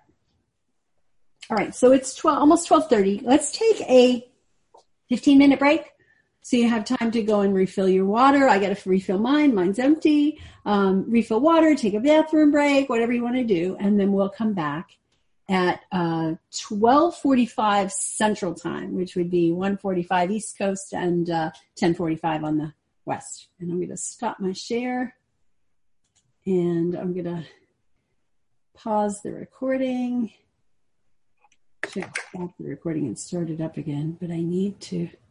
All right. So it's twelve, almost twelve thirty. Let's take a fifteen minute break. So you have time to go and refill your water. I got to refill mine. Mine's empty. Um, refill water, take a bathroom break, whatever you want to do. And then we'll come back at uh, twelve forty-five Central Time, which would be one forty-five East Coast and uh, ten forty-five on the West. And I'm going to stop my share. And I'm going to pause the recording. Check stop the recording and start it up again, but I need to